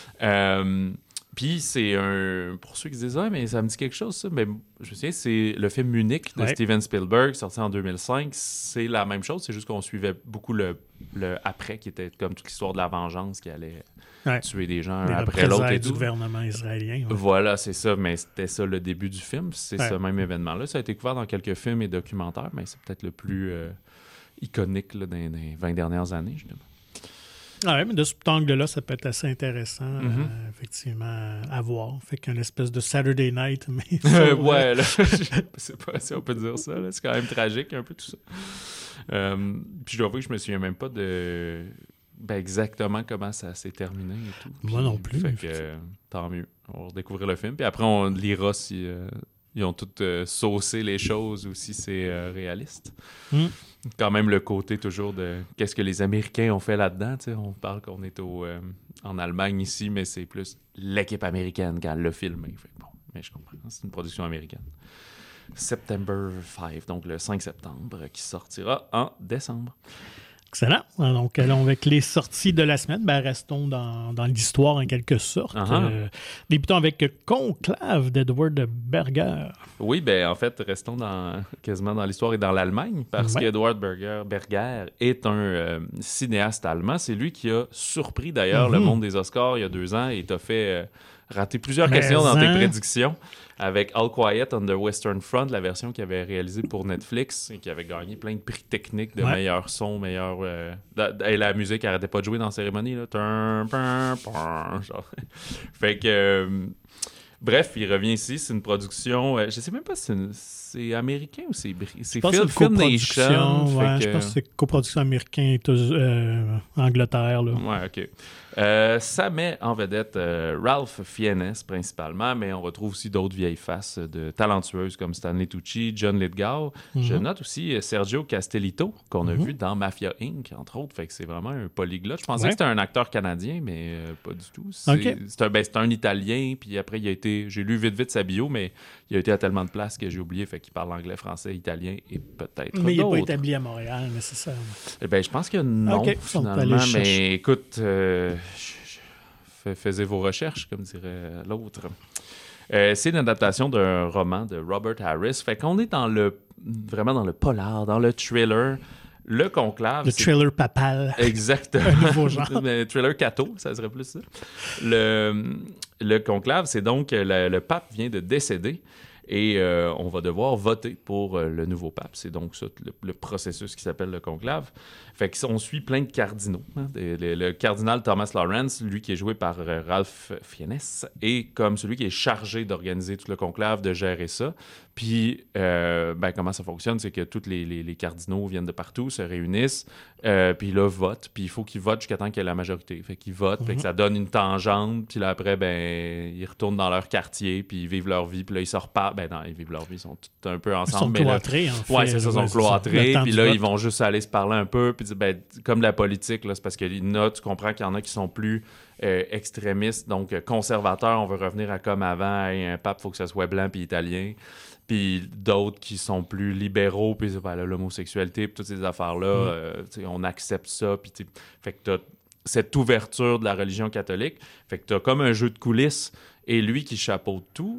Euh, Puis c'est un... Pour ceux qui se disent « Ah, mais ça me dit quelque chose, ça. » Mais je me souviens, c'est le film Munich de ouais. Steven Spielberg, sorti en deux mille cinq. C'est la même chose, c'est juste qu'on suivait beaucoup le, le après, qui était comme toute l'histoire de la vengeance, qui allait ouais. tuer des gens des un après l'autre. Et du tout. gouvernement israélien. Ouais. Voilà, c'est ça. Mais c'était ça le début du film. C'est ouais. ce même événement-là. Ça a été couvert dans quelques films et documentaires, mais c'est peut-être le plus euh, iconique là, dans les vingt dernières années, je dirais. Ah oui, mais de cet angle-là, ça peut être assez intéressant, mm-hmm. euh, effectivement, à voir. Fait qu'une espèce de Saturday Night, mais... euh, ouais, là, je sais pas si on peut dire ça. Là. C'est quand même tragique, un peu, tout ça. Euh, puis je dois avouer que je me souviens même pas de... Ben, exactement comment ça s'est terminé et tout. Moi puis, non plus. Fait que, euh, tant mieux. On va redécouvrir le film. Puis après, on lira si... Euh, ils ont tous euh, saucé les choses ou si c'est euh, réaliste. Mm. Quand même le côté toujours de qu'est-ce que les Américains ont fait là-dedans. T'sais. On parle qu'on est au, euh, en Allemagne ici, mais c'est plus l'équipe américaine quand elle l'a filmé. Fait, bon, mais je comprends. C'est une production américaine. September cinq, donc le cinq septembre, qui sortira en décembre. Excellent. Donc, allons avec les sorties de la semaine. Ben, restons dans, dans l'histoire en quelque sorte. Uh-huh. Euh, débutons avec Conclave d'Edward Berger. Oui, ben en fait, restons dans, quasiment dans l'histoire et dans l'Allemagne, parce ouais. qu'Edward Berger, Berger est un euh, cinéaste allemand. C'est lui qui a surpris d'ailleurs mm-hmm. le monde des Oscars il y a deux ans et t'a fait euh, rater plusieurs Mais questions dans tes prédictions. Avec All Quiet on the Western Front, la version qu'il avait réalisée pour Netflix et qui avait gagné plein de prix techniques de ouais. meilleurs sons, meilleurs... Euh, et la musique n'arrêtait pas de jouer dans la cérémonie. Là. Turn, pun, pun, genre. Fait que... Euh, bref, il revient ici. C'est une production... Euh, je sais même pas si c'est, une, c'est américain ou c'est... C'est Film, Film Nation. Ouais, que... Je pense que c'est coproduction américaine et euh, Angleterre. Là. Ouais, OK. Euh, ça met en vedette euh, Ralph Fiennes principalement, mais on retrouve aussi d'autres vieilles faces de talentueuses comme Stanley Tucci, John Lithgow. Mm-hmm. Je note aussi Sergio Castellitto, qu'on a mm-hmm. vu dans Mafia Incorporated, entre autres. Fait que c'est vraiment un polyglotte. Je pensais ouais. que c'était un acteur canadien, mais euh, pas du tout. C'est, okay. c'est, un, ben, c'est un Italien, puis après, il a été... J'ai lu vite vite sa bio, mais il a été à tellement de places que j'ai oublié. Fait qu'il parle anglais, français, italien et peut-être Mais d'autres. il n'est pas établi à Montréal, nécessairement. Eh ben, je pense que non, okay. finalement. Mais écoute... Euh, faisez vos recherches, comme dirait l'autre. Euh, c'est une adaptation d'un roman de Robert Harris. Fait qu'on est dans le vraiment dans le polar, dans le thriller. Le Conclave. Le c'est... thriller papal. Exactement. Un nouveau genre. Le thriller catho, ça serait plus ça. Le, le Conclave, c'est donc le, le pape vient de décéder. Et euh, on va devoir voter pour euh, le nouveau pape. C'est donc ça, le, le processus qui s'appelle le conclave. Fait qu'on suit plein de cardinaux. Hein. Le, le cardinal Thomas Lawrence, lui qui est joué par euh, Ralph Fiennes, est comme celui qui est chargé d'organiser tout le conclave, de gérer ça. Puis, euh, ben, comment ça fonctionne, c'est que tous les, les, les cardinaux viennent de partout, se réunissent, euh, puis là, votent. Puis il faut qu'ils votent jusqu'à temps qu'il y ait la majorité. Fait qu'ils votent, mm-hmm. fait que ça donne une tangente. Puis là, après, ben, ils retournent dans leur quartier, puis ils vivent leur vie. Puis là, ils se repartent. Ben non, ils vivent leur vie, ils sont tous un peu ensemble. Ils sont cloîtrés, en fait. Ouais, c'est ça, ils sont cloîtrés. Puis là, ils vont juste aller se parler un peu. Puis ben, comme la politique, là, c'est parce que là, tu comprends qu'il y en a qui sont plus euh, extrémistes, donc euh, conservateurs. On veut revenir à comme avant. Hey, un pape, il faut que ça soit blanc puis italien. Puis d'autres qui sont plus libéraux, puis ben, là, l'homosexualité, puis toutes ces affaires-là, mm. euh, on accepte ça. Puis fait que t'as cette ouverture de la religion catholique. Fait que t'as comme un jeu de coulisses. Et lui qui chapeaute tout,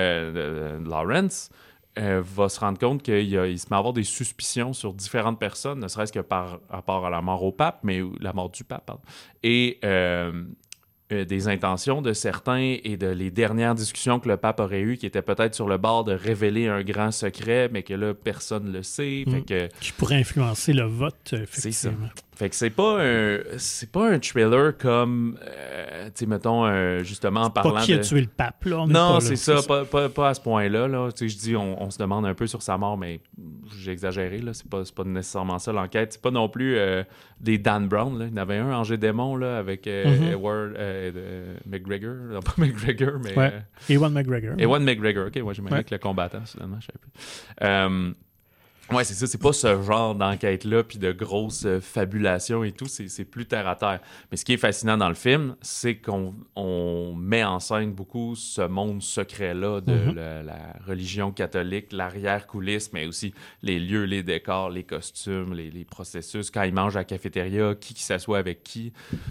euh, Lawrence, euh, va se rendre compte qu'il y a, il se met à avoir des suspicions sur différentes personnes, ne serait-ce que par rapport à la mort au pape, mais la mort du pape, pardon. Et... Euh, Euh, des intentions de certains et de les dernières discussions que le pape aurait eues qui étaient peut-être sur le bord de révéler un grand secret, mais que là, personne ne le sait. Fait mmh. que... Qui pourrait influencer le vote, effectivement. C'est ça. Fait que c'est pas un, c'est pas un thriller comme, euh, tu sais, mettons, euh, justement en parlant de... Pas qui a tué le pape, là. On non, pas, c'est, là, ça, c'est pas, pas, pas à ce point-là. Là. Tu sais, je dis, on, on se demande un peu sur sa mort, mais j'ai exagéré, là. C'est pas, c'est pas nécessairement ça, l'enquête. C'est pas non plus euh, des Dan Brown, là. Il y en avait un, Angers Démon, là, avec euh, mm-hmm. Edward euh, euh, McGregor. Non, pas McGregor, mais... Ouais. Euh, Ewan McGregor. Ewan McGregor, OK, ouais, j'ai même ouais. avec le combattant, finalement, je sais plus. Euh... Ouais, c'est ça, c'est pas ce genre d'enquête-là, puis de grosses euh, fabulations et tout, c'est, c'est plus terre-à-terre. Mais ce qui est fascinant dans le film, c'est qu'on on met en scène beaucoup ce monde secret-là de mm-hmm. la, la religion catholique, l'arrière-coulisse, mais aussi les lieux, les décors, les costumes, les, les processus, quand ils mangent à la cafétéria, qui qui s'assoit avec qui...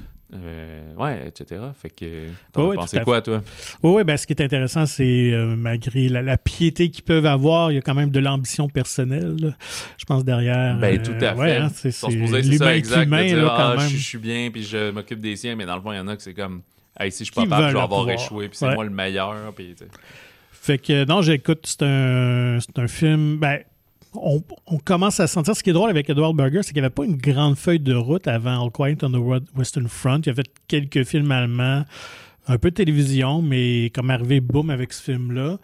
Euh, ouais, et cetera. Fait que t'en oui, pensais quoi, toi? Oui, oui, ben, ce qui est intéressant, c'est euh, malgré la, la piété qu'ils peuvent avoir, il y a quand même de l'ambition personnelle, là, je pense, derrière. Ben, tout à euh, fait. Ouais, hein, c'est, c'est, c'est, c'est ça, exact. Humain, de dire, là, quand ah, même. je, je suis bien, puis je m'occupe des siens, mais dans le fond, il y en a que c'est comme, hey, si je suis Qui pas pape, je vais avoir pouvoir. échoué, puis c'est ouais. moi le meilleur, puis tu sais. Fait que, non, j'écoute, c'est un, c'est un film, ben, On, on commence à sentir... Ce qui est drôle avec Edward Berger, c'est qu'il n'y avait pas une grande feuille de route avant All Quiet on the Western Front. Il a fait quelques films allemands, un peu de télévision, mais comme arrivé, boum, avec ce film-là.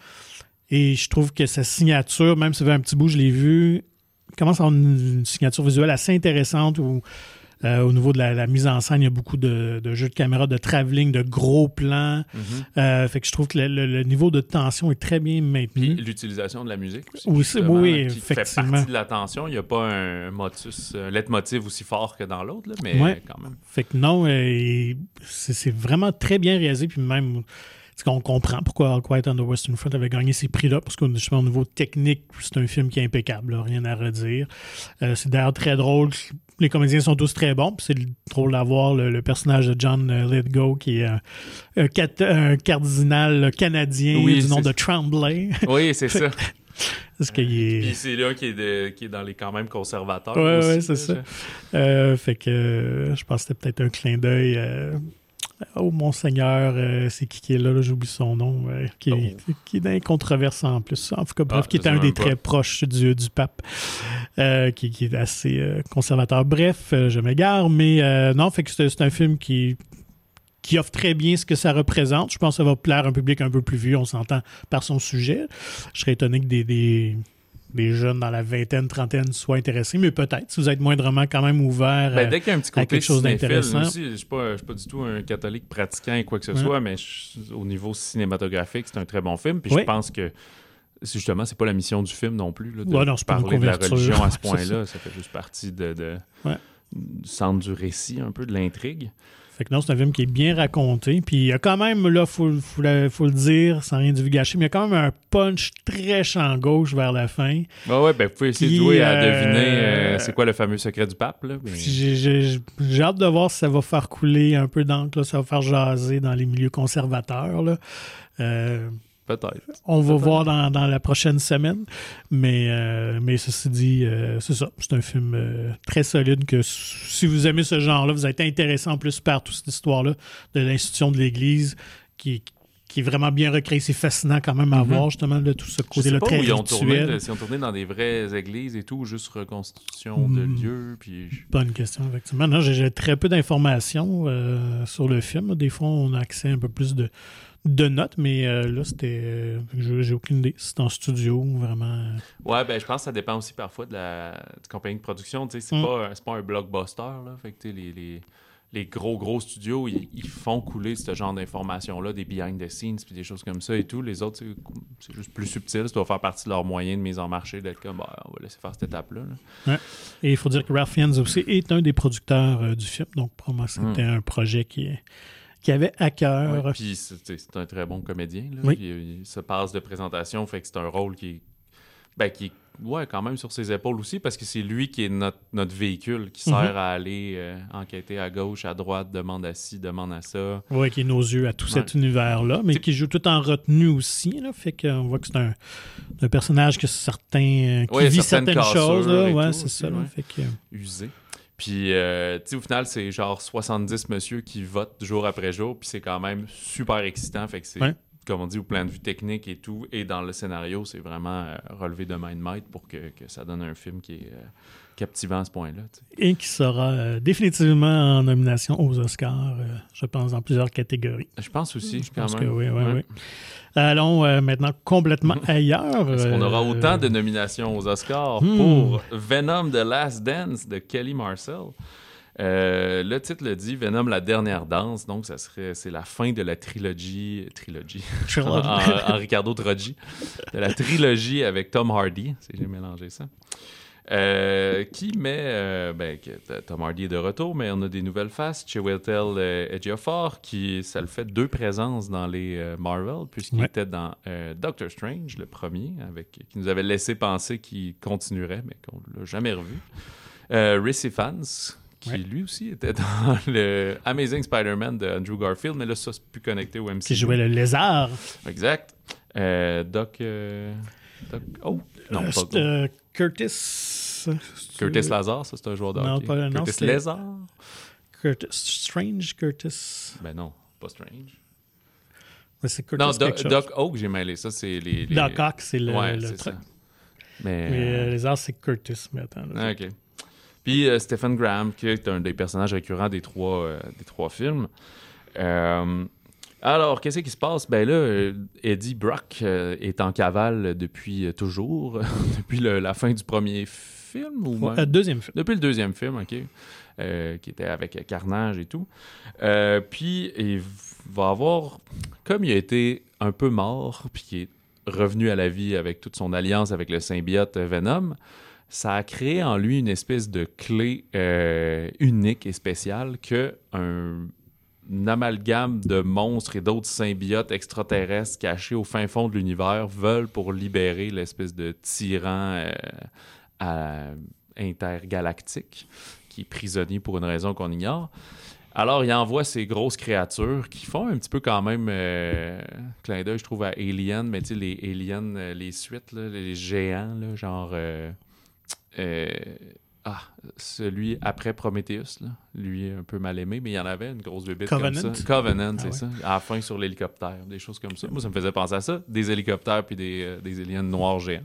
Et je trouve que sa signature, même si ça fait un petit bout, je l'ai vu, commence à avoir une, une signature visuelle assez intéressante où... Euh, au niveau de la, la mise en scène, il y a beaucoup de, de jeux de caméra, de travelling, de gros plans. Mm-hmm. Euh, fait que je trouve que le, le, le niveau de tension est très bien maintenu. Puis l'utilisation de la musique aussi. aussi oui, qui effectivement. fait partie de la tension. Il n'y a pas un motus, un leitmotiv aussi fort que dans l'autre, là, mais ouais. quand même. Fait que non, euh, c'est, c'est vraiment très bien réalisé. Puis même... qu'on comprend pourquoi All Quiet on the Western Front avait gagné ces prix-là, parce qu'au niveau technique, c'est un film qui est impeccable, là, rien à redire. Euh, c'est d'ailleurs très drôle. Les comédiens sont tous très bons. Puis c'est drôle d'avoir le, le personnage de John Lithgow, qui est un, un, cat, un cardinal canadien oui, du nom de Tremblay. Oui, c'est ça. Parce qu'il est... Puis c'est là qui est, de, qui est dans les quand même conservateurs. Oui, aussi, ouais, c'est ça. Euh, fait que euh, je pense que c'était peut-être un clin d'œil... Euh, Oh, Monseigneur, euh, c'est qui qui est là, là j'oublie son nom, euh, qui, est, oh. qui est dans les controverses en plus. En tout cas, bref, ah, qui est un des pas. très proches du, du pape, euh, qui, qui est assez euh, conservateur. Bref, euh, je m'égare, mais euh, non, fait que c'est, c'est un film qui, qui offre très bien ce que ça représente. Je pense que ça va plaire à un public un peu plus vieux, on s'entend, par son sujet. Je serais étonné que des... des des jeunes dans la vingtaine, trentaine soient intéressés, mais peut-être, si vous êtes moindrement quand même ouvert ben, dès qu'il y a un petit côté à quelque chose d'intéressant. Aussi, je ne suis, suis pas du tout un catholique pratiquant et quoi que ce ouais. soit, mais je, au niveau cinématographique, c'est un très bon film. Puis oui. je pense que, justement, c'est pas la mission du film non plus, là, de ouais, non, parler de la religion à ce point-là. Ça. ça fait juste partie de, de, ouais. du centre du récit, un peu, de l'intrigue. Fait que non, c'est un film qui est bien raconté. Puis il y a quand même, là, il faut, faut, faut le dire, sans rien divulgacher, mais il y a quand même un punch très champ gauche vers la fin. Ah ouais, ben vous pouvez essayer Puis, de jouer à euh, deviner euh, c'est quoi le fameux secret du pape. Là, mais... j'ai, j'ai, j'ai hâte de voir si ça va faire couler un peu d'encre, là, ça va faire jaser dans les milieux conservateurs. Là. Euh, Peut-être. On va Peut-être. voir dans, dans la prochaine semaine. Mais, euh, mais ceci dit, euh, c'est ça. C'est un film euh, très solide que si vous aimez ce genre-là, vous êtes intéressé en plus par toute cette histoire-là de l'institution de l'Église qui, qui est vraiment bien recréé. C'est fascinant quand même à mm-hmm. voir, justement, de tout ce côté-là très rituel. rituel. Ils ont tourné dans des vraies églises et tout, juste reconstitution mm. de lieux. Puis... Bonne question, effectivement. Non, j'ai, j'ai très peu d'informations euh, sur le film. Des fois, on a accès à un peu plus de, de notes, mais euh, là, c'était... Euh, j'ai, j'ai aucune idée. C'est en studio, vraiment... Euh... Ouais, ben je pense que ça dépend aussi parfois de la de compagnie de production. Tu sais, c'est, mm. pas, c'est pas un blockbuster, là. Fait que, tu sais, les... les... les gros, gros studios, ils, ils font couler ce genre d'informations-là, des behind the scenes, puis des choses comme ça et tout. Les autres, c'est, c'est juste plus subtil. Ça doit faire partie de leur moyen de mise en marché, d'être comme, bah, on va laisser faire cette étape-là. Là. Ouais. Et il faut dire que Ralph Fiennes aussi est un des producteurs euh, du film. Donc, pour moi, c'était mm. un projet qui, qui avait à cœur. Ouais, puis c'est, c'est un très bon comédien. Là. Oui. Il, il se passe de présentation, fait que c'est un rôle qui, ben, qui est ouais, quand même sur ses épaules aussi, parce que c'est lui qui est notre, notre véhicule, qui mm-hmm. sert à aller euh, enquêter à gauche, à droite, demande à ci, demande à ça. Oui, qui est nos yeux à tout ouais. cet univers-là, mais c'est... qui joue tout en retenue aussi, là, fait qu'on voit que c'est un, un personnage que certains, qui ouais, vit certaines choses, là, ouais, c'est aussi, ça, là, ouais. fait que... usé. Puis, euh, tu sais, au final, c'est genre soixante-dix monsieur qui votent jour après jour, puis c'est quand même super excitant, fait que c'est... Ouais. Comme on dit, au plan de vue technique et tout, et dans le scénario, c'est vraiment euh, relevé de main de maître pour que, que ça donne un film qui est euh, captivant à ce point-là. T'sais. Et qui sera euh, définitivement en nomination aux Oscars, euh, je pense, dans plusieurs catégories. Je pense aussi, je quand pense même. Que oui, oui, ouais. oui. Allons euh, maintenant complètement ailleurs. Est-ce qu'on aura euh... autant de nominations aux Oscars hmm. pour Venom The Last Dance de Kelly Marcel? Euh, le titre le dit, Venom la dernière danse, donc ça serait c'est la fin de la trilogie trilogie en, en Ricardo Trogi, de la trilogie avec Tom Hardy, si j'ai mélangé ça, euh, qui met euh, ben, que, Tom Hardy est de retour, mais on a des nouvelles faces. Chiwetel euh, Ejiofor, qui ça le fait deux présences dans les euh, Marvel, puisqu'il ouais. était dans euh, Doctor Strange, le premier, avec qui nous avait laissé penser qu'il continuerait, mais qu'on l'a jamais revu. euh, Rhys Ifans, qui ouais. lui aussi était dans le Amazing Spider-Man de Andrew Garfield, mais là, ça, c'est plus connecté au M C U. Qui jouait le lézard. Exact. Euh, Doc, euh, Doc... Oh! Non, euh, pas euh, Curtis... Curtis Lazar, ça, c'est un joueur de non, hockey. Pas, non, Curtis Lazar? Curtis Strange, Curtis... Ben non, pas Strange. Ouais, c'est Curtis non, Do- Doc Ock, j'ai mêlé. Ça, c'est les... les... Doc Ock, c'est le, ouais, le c'est truc. Ça. Mais, mais euh, Lézard, c'est Curtis. Mais attends, là, ah, OK. Puis euh, Stephen Graham, qui est un des personnages récurrents des trois, euh, des trois films. Euh, alors, qu'est-ce qui se passe? Ben là, euh, Eddie Brock euh, est en cavale depuis euh, toujours, depuis le, la fin du premier film? Ou ouais, même? Deuxième film. Depuis le deuxième film, OK. Euh, qui était avec Carnage et tout. Euh, puis, il va avoir... Comme il a été un peu mort, puis qu'il est revenu à la vie avec toute son alliance avec le symbiote Venom... ça a créé en lui une espèce de clé euh, unique et spéciale que un, un amalgame de monstres et d'autres symbiotes extraterrestres cachés au fin fond de l'univers veulent pour libérer l'espèce de tyran euh, à, intergalactique qui est prisonnier pour une raison qu'on ignore. Alors, il envoie ces grosses créatures qui font un petit peu quand même euh, clin d'œil, je trouve, à Alien, mais tu sais, les Aliens, euh, les suites, là, les géants, là, genre... Euh, Euh, ah, celui après Prometheus, là. Lui un peu mal aimé, mais il y en avait une grosse bébête comme ça. Covenant, ah, c'est ouais. ça. À la fin sur l'hélicoptère, des choses comme ça. Moi, ça me faisait penser à ça. Des hélicoptères puis des, euh, des aliens noirs géants.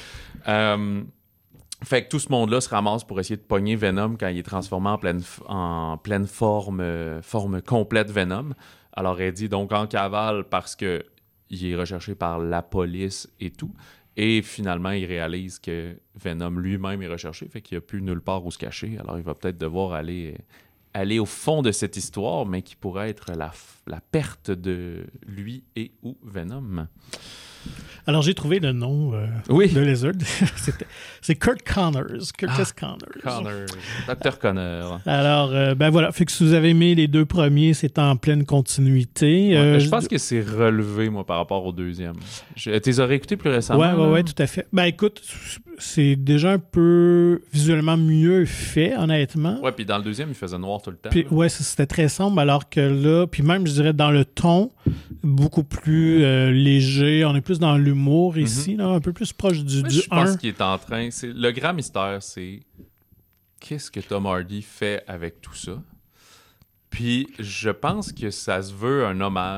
Euh, fait que tout ce monde-là se ramasse pour essayer de pogner Venom quand il est transformé en pleine, en pleine forme, euh, forme complète Venom. Alors, Eddie, donc en cavale parce que il est recherché par la police et tout. Et finalement, il réalise que Venom lui-même est recherché, fait qu'il n'y a plus nulle part où se cacher. Alors, il va peut-être devoir aller, aller au fond de cette histoire, mais qui pourrait être la, la perte de lui et ou Venom. Alors, j'ai trouvé le nom euh, oui. de Lizard. C'est Kurt Connors. Curtis ah, Connors. Connors. Docteur Connors. Alors, euh, ben voilà. Fait que si vous avez aimé les deux premiers, c'est en pleine continuité. Ouais, euh, je pense que c'est relevé, moi, par rapport au deuxième. Je, tu les aurais écoutés plus récemment? Ouais, ouais, ouais, tout à fait. Ben écoute, c'est déjà un peu visuellement mieux fait, honnêtement. Ouais, puis dans le deuxième, il faisait noir tout le temps. Puis, ouais, c'était très sombre, alors que là, puis même, je dirais, dans le ton, beaucoup plus euh, léger. On est plus dans l'humour ici, mm-hmm. là, un peu plus proche du, Mais du je pense un. qu'il est en train... C'est, le grand mystère, c'est qu'est-ce que Tom Hardy fait avec tout ça? Puis je pense que ça se veut un hommage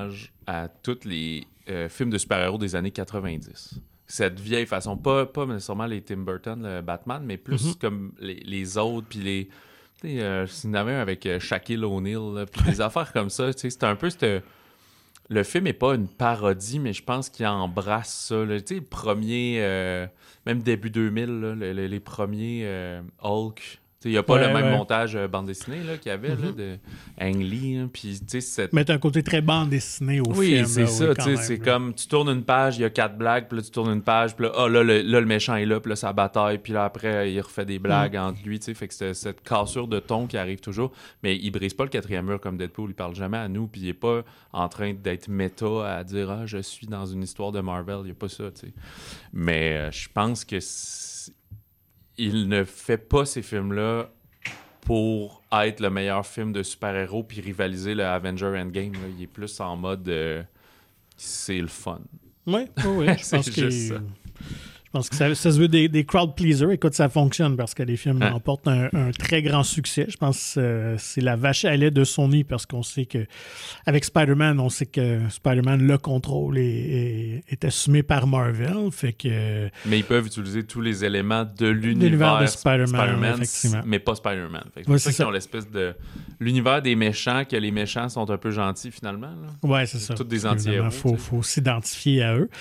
à tous les euh, films de super-héros des années quatre-vingt-dix. Cette vieille façon, pas, pas nécessairement les Tim Burton, le Batman, mais plus mm-hmm. comme les, les autres, puis les... Tu sais, euh, il y en avait un avec euh, Shaquille O'Neal, puis des affaires comme ça, tu sais, c'est un peu... C'était, le film n'est pas une parodie, mais je pense qu'il embrasse ça. Tu sais, le premier, euh, même début deux mille, là, les, les, les premiers euh, Hulk... Il n'y a pas ouais, le même ouais. montage euh, bande dessinée là, qu'il y avait mm-hmm. là, de Ang Lee. Hein, puis, cette... Mais t'as un côté très bande dessinée au oui, film. C'est là, ça, oui, c'est ça. C'est comme, tu tournes une page, il y a quatre blagues, puis là, tu tournes une page, puis là, oh, là, le, là, le méchant est là, puis là, ça bataille, puis là, après, il refait des blagues mm. entre lui. Fait que c'est cette cassure de ton qui arrive toujours. Mais il brise pas le quatrième mur comme Deadpool, il parle jamais à nous, puis il est pas en train d'être méta à dire « Ah, je suis dans une histoire de Marvel », il n'y a pas ça, tu sais. Mais euh, je pense que il ne fait pas ces films-là pour être le meilleur film de super-héros puis rivaliser le Avenger Endgame. Là. Il est plus en mode euh, c'est le fun. Oui, oui, oui. Je pense que ça. Je pense que ça, ça se veut des, des crowd pleasers. Écoute, ça fonctionne parce que les films hein? remportent un, un très grand succès. Je pense que euh, c'est la vache à lait de Sony parce qu'on sait que avec Spider-Man, on sait que Spider-Man, le contrôle est, est, est assumé par Marvel. Fait que, mais ils peuvent utiliser tous les éléments de l'univers, l'univers de Spider-Man, Spider-Man effectivement. Mais pas Spider-Man. Fait que c'est ouais, ça qu'ils ont l'espèce de l'univers des méchants, que les méchants sont un peu gentils finalement. Oui, c'est ça. Tous des anti-héros. Il faut, faut s'identifier à eux.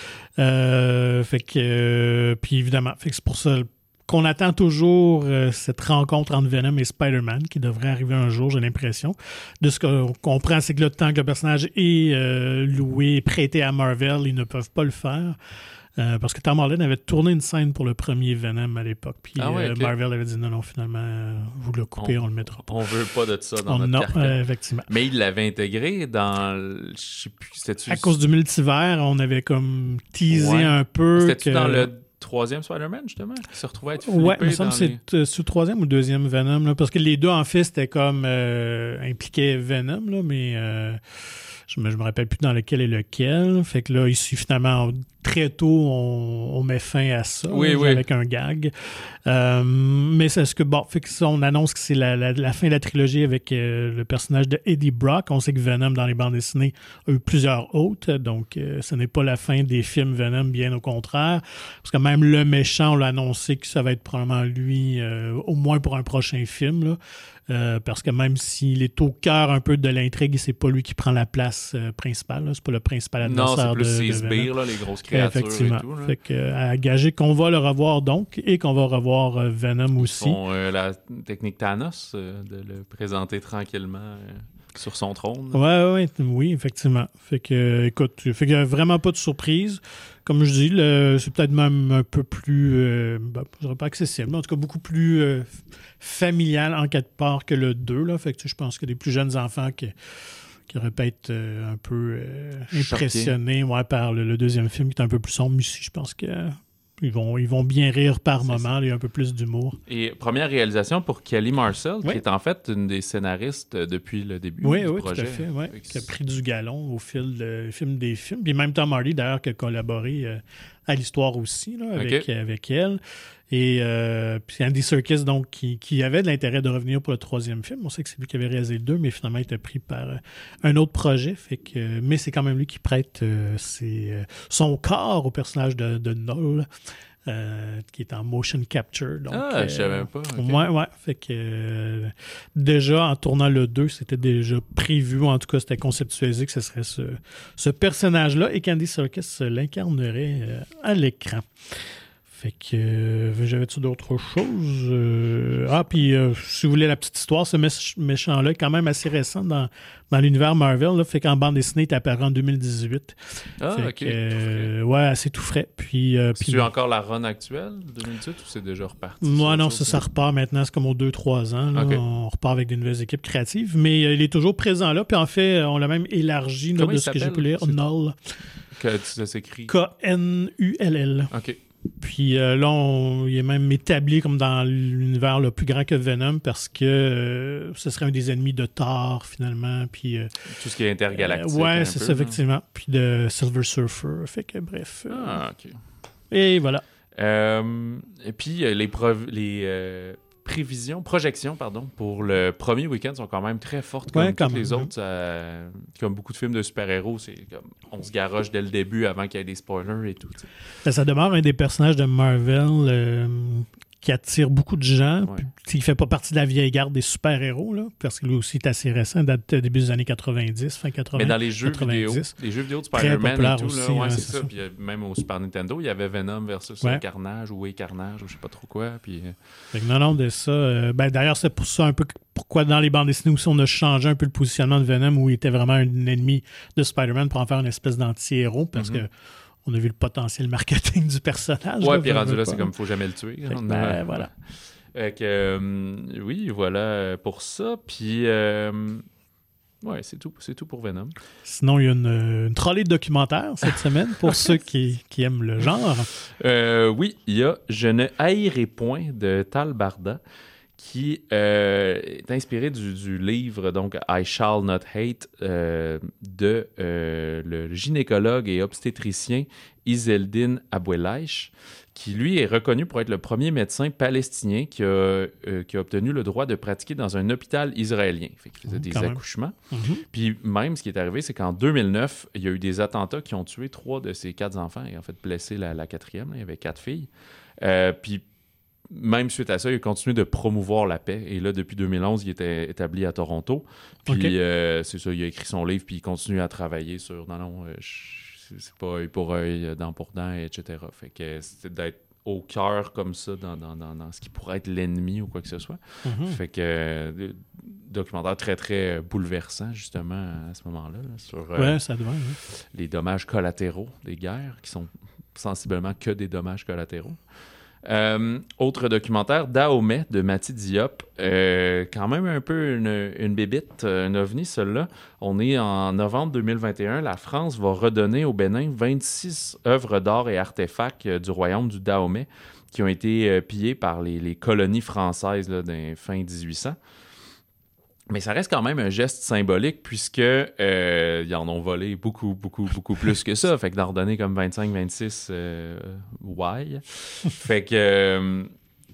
Euh, fait que euh, puis évidemment, fait que c'est pour ça qu'on attend toujours euh, cette rencontre entre Venom et Spider-Man qui devrait arriver un jour, j'ai l'impression. De ce qu'on comprend, c'est que le temps que le personnage est euh, loué, prêté à Marvel, ils ne peuvent pas le faire. Euh, parce que Tom Holland avait tourné une scène pour le premier Venom à l'époque. Puis ah ouais, euh, okay. Marvel avait dit non, non, finalement, euh, vous le coupez, on, on le mettra pas. On veut pas de ça dans on, notre non, carcan. Euh, effectivement. Mais il l'avait intégré dans... Je sais plus, c'était-tu... À cause du multivers, on avait comme teasé ouais. un peu. C'était-tu que... dans le troisième Spider-Man, justement, qui se retrouvait à être flippé. Ouais, il me semble que les... c'est euh, sur le troisième ou le deuxième Venom, là, parce que les deux, en fait, c'était comme euh, impliquaient Venom, là, mais euh, je me, je me rappelle plus dans lequel est lequel. Fait que là, ici, finalement, très tôt, on, on met fin à ça oui, là, oui. avec un gag. Euh, mais c'est ce que, bon, fait que ça, on annonce que c'est la, la, la fin de la trilogie avec euh, le personnage de Eddie Brock. On sait que Venom, dans les bandes dessinées, a eu plusieurs hôtes, donc euh, ce n'est pas la fin des films Venom, bien au contraire. Parce que même le méchant, on l'a annoncé que ça va être probablement lui, euh, au moins pour un prochain film, là. Euh, parce que même s'il est au cœur un peu de l'intrigue, c'est pas lui qui prend la place euh, principale. Là. C'est pas le principal adversaire. Non, c'est plus de, ses de sbires, là, les grosses créatures. Effectivement. Et tout, là. Fait que, euh, à gager qu'on va le revoir donc et qu'on va revoir euh, Venom aussi. Bon, euh, la technique Thanos, euh, de le présenter tranquillement euh, sur son trône. Ouais, ouais, oui, effectivement. Fait que, euh, écoute, fait qu'il n'y a vraiment pas de surprise. Comme je dis, le, c'est peut-être même un peu plus, euh, ben, je dirais pas accessible, mais en tout cas beaucoup plus euh, familial en quelque part que le deux. Là. Fait que, je pense que des plus jeunes enfants qui, qui auraient pu être euh, un peu euh, impressionnés ouais, par le, le deuxième film qui est un peu plus sombre ici. Je pense que euh, ils vont, ils vont bien rire par moment, il y a un peu plus d'humour. Et première réalisation pour Kelly Marcel, oui. qui est en fait une des scénaristes depuis le début oui, du oui, projet. Oui, tout à fait, oui. Qui a pris du galon au fil de, film des films. Puis même Tom Hardy, d'ailleurs, qui a collaboré euh, à l'histoire aussi là, avec, okay. avec elle. Et euh, puis Andy Serkis, donc, qui, qui avait de l'intérêt de revenir pour le troisième film. On sait que c'est lui qui avait réalisé le deux, mais finalement, il était pris par euh, un autre projet. Fait que, euh, mais c'est quand même lui qui prête euh, ses, euh, son corps au personnage de, de Null. Euh, qui est en motion capture. Donc, ah, euh, je savais même pas. Okay. Ouais, ouais. Fait que euh, déjà, en tournant le deux, c'était déjà prévu, en tout cas, c'était conceptualisé que ce serait ce, ce personnage-là et qu'Andy Serkis l'incarnerait euh, à l'écran. Fait que euh, j'avais-tu d'autres choses? Euh, ah, puis euh, si vous voulez la petite histoire, ce mé- méchant-là est quand même assez récent dans, dans l'univers Marvel. Là, fait qu'en bande dessinée, il est apparu en deux mille dix-huit. Ah, fait ok. Que, euh, ouais, assez tout frais. Puis, euh, c'est-tu puis, encore la run actuelle, deux mille dix-huit, ou c'est déjà reparti? Moi, non, ça, ça repart maintenant. C'est comme aux deux trois ans. Là, okay. On repart avec des nouvelles équipes créatives. Mais euh, il est toujours présent là. Puis en fait, on l'a même élargi là, de ce que j'ai pu lire. Null. Que ça s'écrit? K N U L L. OK. Puis euh, là, on, il est même établi comme dans l'univers là, plus grand que Venom parce que euh, ce serait un des ennemis de Thor, finalement. Puis, euh, tout ce qui est intergalactique. Euh, ouais, c'est peu, ça, hein? Effectivement. Puis de Silver Surfer. Fait que, bref. Ah, OK. Et voilà. Euh, et puis, les, preuves, les, euh, prévisions, projections, pardon, pour le premier week-end sont quand même très fortes comme ouais, toutes même, les ouais. autres. Euh, comme beaucoup de films de super-héros, c'est comme on se garoche dès le début avant qu'il y ait des spoilers et tout. Ça, ça demeure un des personnages de Marvel euh, qui attire beaucoup de gens. Ouais. Puis, il fait pas partie de la vieille garde des super-héros, là, parce que lui aussi est assez récent, date début des années quatre-vingt-dix, fin quatre-vingts. Mais dans les jeux quatre-vingt-dix. vidéo, les jeux vidéo de Spider-Man et tout, aussi, là, ouais, hein, c'est, c'est ça. ça. Puis euh, même au Super Nintendo, il y avait Venom versus ouais. Carnage ou Carnage ou je sais pas trop quoi. Puis, euh... fait que non, non, de ça. Euh, ben, d'ailleurs, c'est pour ça un peu pourquoi dans les bandes dessinées aussi, on a changé un peu le positionnement de Venom où il était vraiment un ennemi de Spider-Man pour en faire une espèce d'anti-héros parce mm-hmm. que on a vu le potentiel marketing du personnage. Ouais, là, puis rendu là, pas. c'est comme faut jamais le tuer. Fait que, on ben, a... voilà. Fait que, euh, oui, voilà pour ça. Puis, euh, ouais, c'est tout, c'est tout pour Venom. Sinon, il y a une, une trolley de documentaires cette semaine pour ceux qui, qui aiment le genre. Euh, oui, il y a Je ne haïrai point de Tal Barda qui euh, est inspiré du, du livre donc I Shall Not Hate euh, de euh, le gynécologue et obstétricien Izzeldine Abouelaish, qui lui est reconnu pour être le premier médecin palestinien qui a, euh, qui a obtenu le droit de pratiquer dans un hôpital israélien. Fait qu'il faisait mmh, des accouchements. Mm-hmm. Puis même, ce qui est arrivé, c'est qu'en deux mille neuf, il y a eu des attentats qui ont tué trois de ses quatre enfants et en fait blessé la, la quatrième. Là, il y avait quatre filles. Euh, puis même suite à ça, il a continué de promouvoir la paix. Et là, depuis deux mille onze, il était établi à Toronto. Puis okay. euh, c'est ça, il a écrit son livre, puis il continue à travailler sur... Non, non, euh, c'est pas œil pour œil, dent pour dent, et cetera. Fait que c'était d'être au cœur comme ça dans, dans, dans, dans ce qui pourrait être l'ennemi ou quoi que ce soit. Mm-hmm. Fait que euh, documentaire très, très bouleversant, justement, à ce moment-là, là, sur euh, ouais, ça doit, ouais. les dommages collatéraux des guerres, qui sont sensiblement que des dommages collatéraux. Euh, autre documentaire, Dahomey de Mati Diop, euh, quand même un peu une, une bébite, un ovni, celui-là. On est en novembre deux mille vingt et un. La France va redonner au Bénin vingt-six œuvres d'art et artefacts euh, du royaume du Dahomey qui ont été euh, pillés par les, les colonies françaises là, dans fin dix-huit cents. Mais ça reste quand même un geste symbolique puisque euh, ils en ont volé beaucoup, beaucoup, beaucoup plus que ça. Fait que d'en redonner comme vingt-cinq, vingt-six, euh, why? Fait que euh,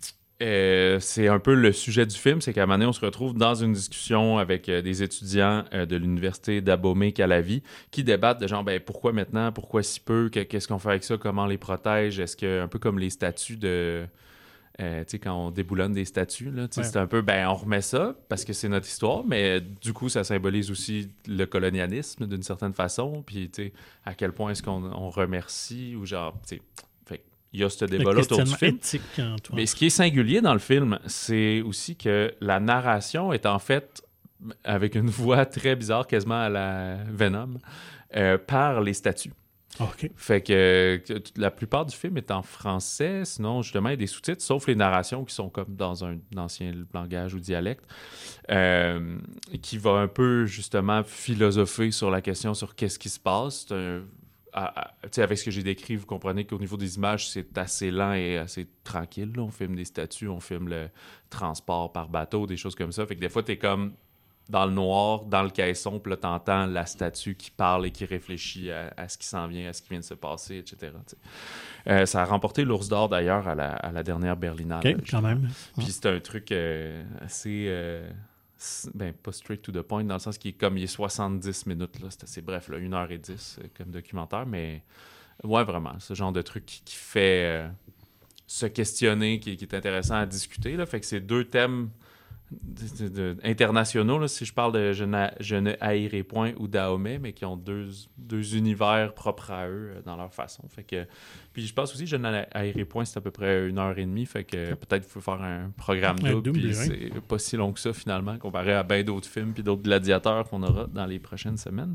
euh, c'est un peu le sujet du film, c'est qu'à un moment donné, on se retrouve dans une discussion avec euh, des étudiants euh, de l'université d'Abomey-Calavi qui débattent de genre, ben pourquoi maintenant, pourquoi si peu, qu'est-ce qu'on fait avec ça, comment on les protège, est-ce que, un peu comme les statues de... Euh, tu sais, quand on déboulonne des statues, là, ouais. c'est un peu, ben, on remet ça parce que c'est notre histoire, mais du coup, ça symbolise aussi le colonialisme d'une certaine façon. Puis, tu sais, à quel point est-ce qu'on on remercie ou genre, tu sais, fait il y a ce débat-là autour du film. Éthique, hein, toi. Mais ce qui est singulier dans le film, c'est aussi que la narration est en fait, avec une voix très bizarre, quasiment à la Venom, euh, par les statues. Okay. Fait que, que la plupart du film est en français, sinon justement il y a des sous-titres, sauf les narrations qui sont comme dans un ancien langage ou dialecte, euh, qui va un peu justement philosopher sur la question sur qu'est-ce qui se passe. C'est un, à, à, avec ce que j'ai décrit, vous comprenez qu'au niveau des images, c'est assez lent et assez tranquille. Là. On filme des statues, on filme le transport par bateau, des choses comme ça. Fait que des fois, t'es comme... dans le noir, dans le caisson, puis là, t'entends la statue qui parle et qui réfléchit à, à ce qui s'en vient, à ce qui vient de se passer, et cetera. Euh, ça a remporté l'Ours d'Or, d'ailleurs, à la, à la dernière Berlinale. OK, quand même. Puis ouais. C'est un truc euh, assez... Euh, ben, pas straight to the point, dans le sens qu'il est comme il est soixante-dix minutes, là, c'est assez bref, là, une heure dix euh, comme documentaire, mais ouais, vraiment, ce genre de truc qui, qui fait euh, se questionner, qui, qui est intéressant à discuter, là. Fait que c'est deux thèmes... De, de, de, internationaux, là, si je parle de Je, na, je ne haïrai point ou Dahomey, mais qui ont deux, deux univers propres à eux euh, dans leur façon. Fait que, puis je pense aussi Je ne haïrai point, c'est à peu près une heure et demie, fait que peut-être qu'il faut faire un programme double, puis c'est pas si long que ça finalement, comparé à bien d'autres films puis d'autres gladiateurs qu'on aura dans les prochaines semaines.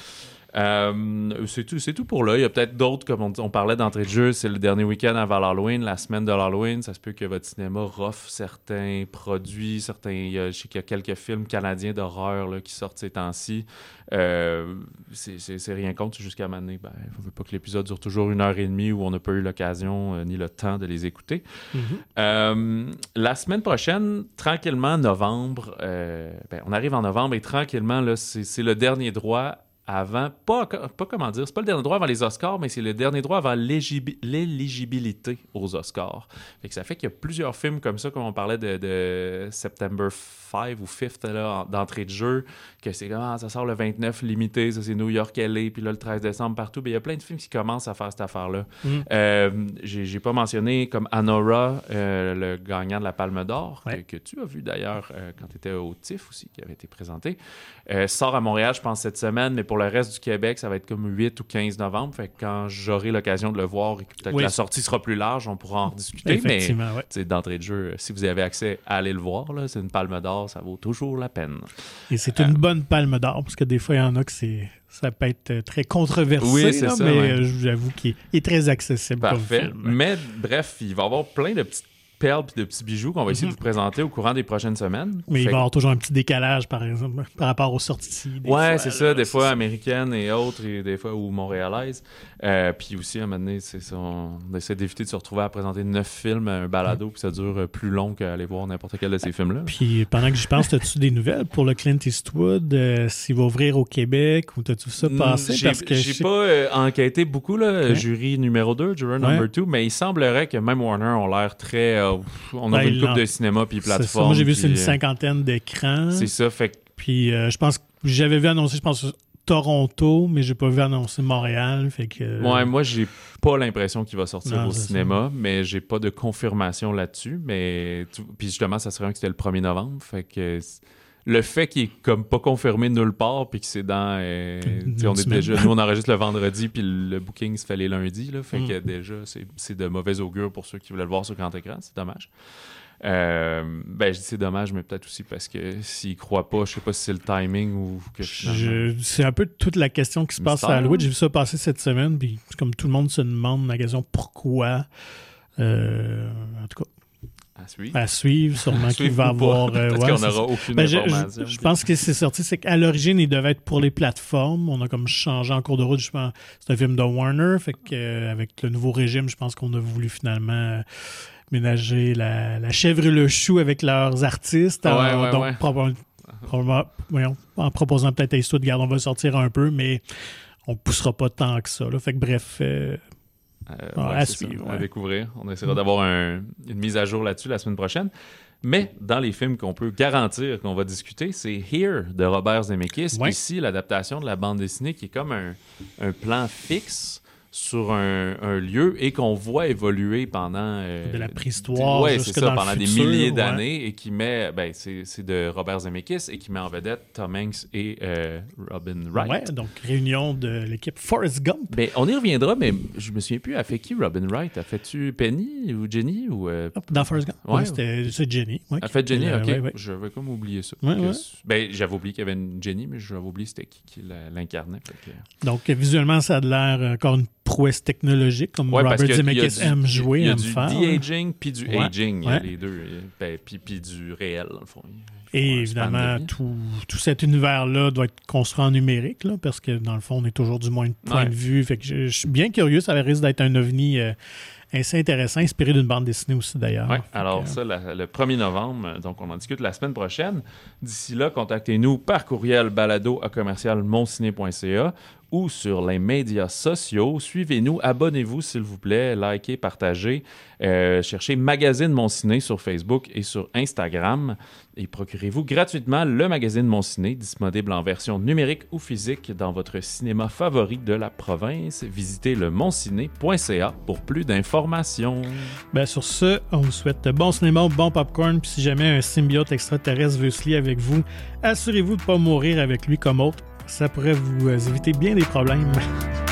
Euh, c'est, tout, c'est tout pour là. Il y a peut-être d'autres, comme on, on parlait d'entrée de jeu, c'est le dernier week-end avant l'Halloween, la semaine de l'Halloween. Ça se peut que votre cinéma offre certains produits, certains. Il y a, je sais qu'il y a quelques films canadiens d'horreur là, qui sortent ces temps-ci. Euh, c'est, c'est, c'est rien contre, jusqu'à maintenant. Ben, il ne faut pas que l'épisode dure toujours une heure et demie où on n'a pas eu l'occasion euh, ni le temps de les écouter. Mm-hmm. Euh, la semaine prochaine, tranquillement, novembre, euh, ben, on arrive en novembre et tranquillement, là, c'est, c'est le dernier droit avant, pas, pas comment dire, c'est pas le dernier droit avant les Oscars, mais c'est le dernier droit avant l'éligibi- l'éligibilité aux Oscars. Fait que ça fait qu'il y a plusieurs films comme ça, comme on parlait de, de September cinq ou cinq là, d'entrée de jeu, que c'est comme, ah, ça sort le vingt-neuf limité, ça c'est New York, L A, puis là le treize décembre partout. Mais il y a plein de films qui commencent à faire cette affaire-là. Mm. Euh, j'ai, j'ai pas mentionné comme Anora, euh, le gagnant de la Palme d'Or, ouais. que, que tu as vu d'ailleurs euh, quand tu étais au T I F F aussi, qui avait été présenté. Euh, sort à Montréal, je pense, cette semaine, mais pour le reste du Québec, ça va être comme huit ou quinze novembre. Fait que quand j'aurai l'occasion de le voir et que peut-être oui. que la sortie sera plus large, on pourra en rediscuter. Effectivement, mais ouais. d'entrée de jeu, si vous avez accès à aller le voir, là, c'est une Palme d'Or, ça vaut toujours la peine. Et c'est euh, une bonne Palme d'Or, parce que des fois, il y en a que c'est... ça peut être très controversé, oui, c'est là, ça, mais ouais. j'avoue qu'il est très accessible. Parfait. Comme film. Mais bref, il va y avoir plein de petites perles et de petits bijoux qu'on va essayer mm-hmm. de vous présenter au courant des prochaines semaines. Mais fait il va y avoir toujours un petit décalage, par exemple, par rapport aux sorties. Ouais, fois, c'est là, ça, des c'est fois ça. américaines et autres, et des fois ou montréalaises. Euh, puis aussi, à un moment donné, c'est ça, on essaie d'éviter de se retrouver à présenter neuf films, un balado, mm-hmm. puis ça dure plus long qu'aller voir n'importe quel de ces films-là. Puis pendant que j'y pense, as-tu des nouvelles pour le Clint Eastwood, euh, s'il va ouvrir au Québec, ou t'as-tu ça passé? J'ai, parce que j'ai je... pas euh, enquêté beaucoup, là, okay. jury numéro deux, jury number ouais. deux, mais il semblerait que même Warner ont l'air très... Euh, on a ben, une coupe de cinéma puis plateforme. Moi, j'ai vu puis, c'est une cinquantaine d'écrans. C'est ça, fait que... Puis euh, je pense que j'avais vu annoncer, je pense, Toronto, mais j'ai pas vu annoncer Montréal, fait que... Euh... Ouais, moi, j'ai pas l'impression qu'il va sortir non, au cinéma, ça. mais j'ai pas de confirmation là-dessus, mais... Puis justement, ça serait un que c'était le premier novembre, fait que... Le fait qu'il est comme pas confirmé nulle part, puis que c'est dans... Euh, on est déjà, nous, on enregistre le vendredi, puis le booking se fait les lundis, là, fait mm. que déjà, c'est, c'est de mauvais augure pour ceux qui voulaient le voir sur grand écran, c'est dommage. Euh, ben, je dis c'est dommage, mais peut-être aussi parce que s'ils croient pas, je sais pas si c'est le timing ou que je, c'est un peu toute la question qui se passe à Hollywood. J'ai vu ça passer cette semaine, puis comme tout le monde se demande la question pourquoi. Euh, en tout cas, à suivre. À suivre, sûrement qu'il va avoir. Euh, Parce ouais, qu'on n'aura aucune ben, information. Je, je, je pense que c'est sorti, c'est qu'à l'origine, il devait être pour les plateformes. On a comme changé en cours de route. Je pense, c'est un film de Warner, fait que euh, avec le nouveau régime, je pense qu'on a voulu finalement euh, ménager la, la chèvre et le chou avec leurs artistes. Ouais, alors, ouais, donc, ouais. Probablement, probablement, voyons, en proposant peut-être à Eastwood, regarde, on va sortir un peu, mais on ne poussera pas tant que ça. Là. Fait que bref. Euh, Euh, ah, ouais, à c'est suivre, ça, ouais. à découvrir. On essaiera mmh. d'avoir un, une mise à jour là-dessus la semaine prochaine. Mais dans les films qu'on peut garantir qu'on va discuter, c'est Here de Robert Zemeckis. Ouais. Ici, l'adaptation de la bande dessinée qui est comme un, un plan fixe sur un, un lieu et qu'on voit évoluer pendant... Euh, de la préhistoire ouais, jusque c'est ça, dans pendant le des futur, milliers ouais. d'années et qui met... Ben, c'est, c'est de Robert Zemeckis et qui met en vedette Tom Hanks et euh, Robin Wright. Ouais, donc réunion de l'équipe Forrest Gump. Ben, on y reviendra, mais je me souviens plus, elle fait qui Robin Wright? A fait-tu Penny ou Jenny? Ou, euh... Dans Forrest Gump? Ouais, ouais, c'était, c'est Jenny. Ouais, elle fait Jenny, euh, ok. Ouais, ouais. J'avais comme oublié ça. Ouais, ouais. Ben, j'avais oublié qu'il y avait une Jenny, mais j'avais oublié c'était qui, qui l'incarnait. Que... Donc, visuellement, ça a l'air encore une prouesse technologique, comme ouais, Robert Zemeckis aime jouer, aime faire. Il y a du de-aging puis du ouais, aging, ouais. les deux. Ben, puis, puis du réel, dans le fond. Et évidemment, tout, tout cet univers-là doit être construit en numérique, là, parce que, dans le fond, on est toujours du moins de point ouais. de vue. Fait que je, je suis bien curieux. Ça risque d'être un ovni euh, assez intéressant, inspiré d'une bande dessinée aussi, d'ailleurs. Ouais, alors que, ça, la, le premier novembre, donc on en discute la semaine prochaine. D'ici là, contactez-nous par courriel balado à commercial monciné point c a ou sur les médias sociaux. Suivez-nous, abonnez-vous s'il vous plaît, likez, partagez. Euh, cherchez Magazine Mon Ciné sur Facebook et sur Instagram et procurez-vous gratuitement le Magazine Mon Ciné, disponible en version numérique ou physique dans votre cinéma favori de la province. Visitez le monciné point c a pour plus d'informations. Ben, sur ce, on vous souhaite bon cinéma, bon popcorn, puis si jamais un symbiote extraterrestre veut se lier avec vous, assurez-vous de ne pas mourir avec lui comme autre. Ça pourrait vous éviter bien des problèmes.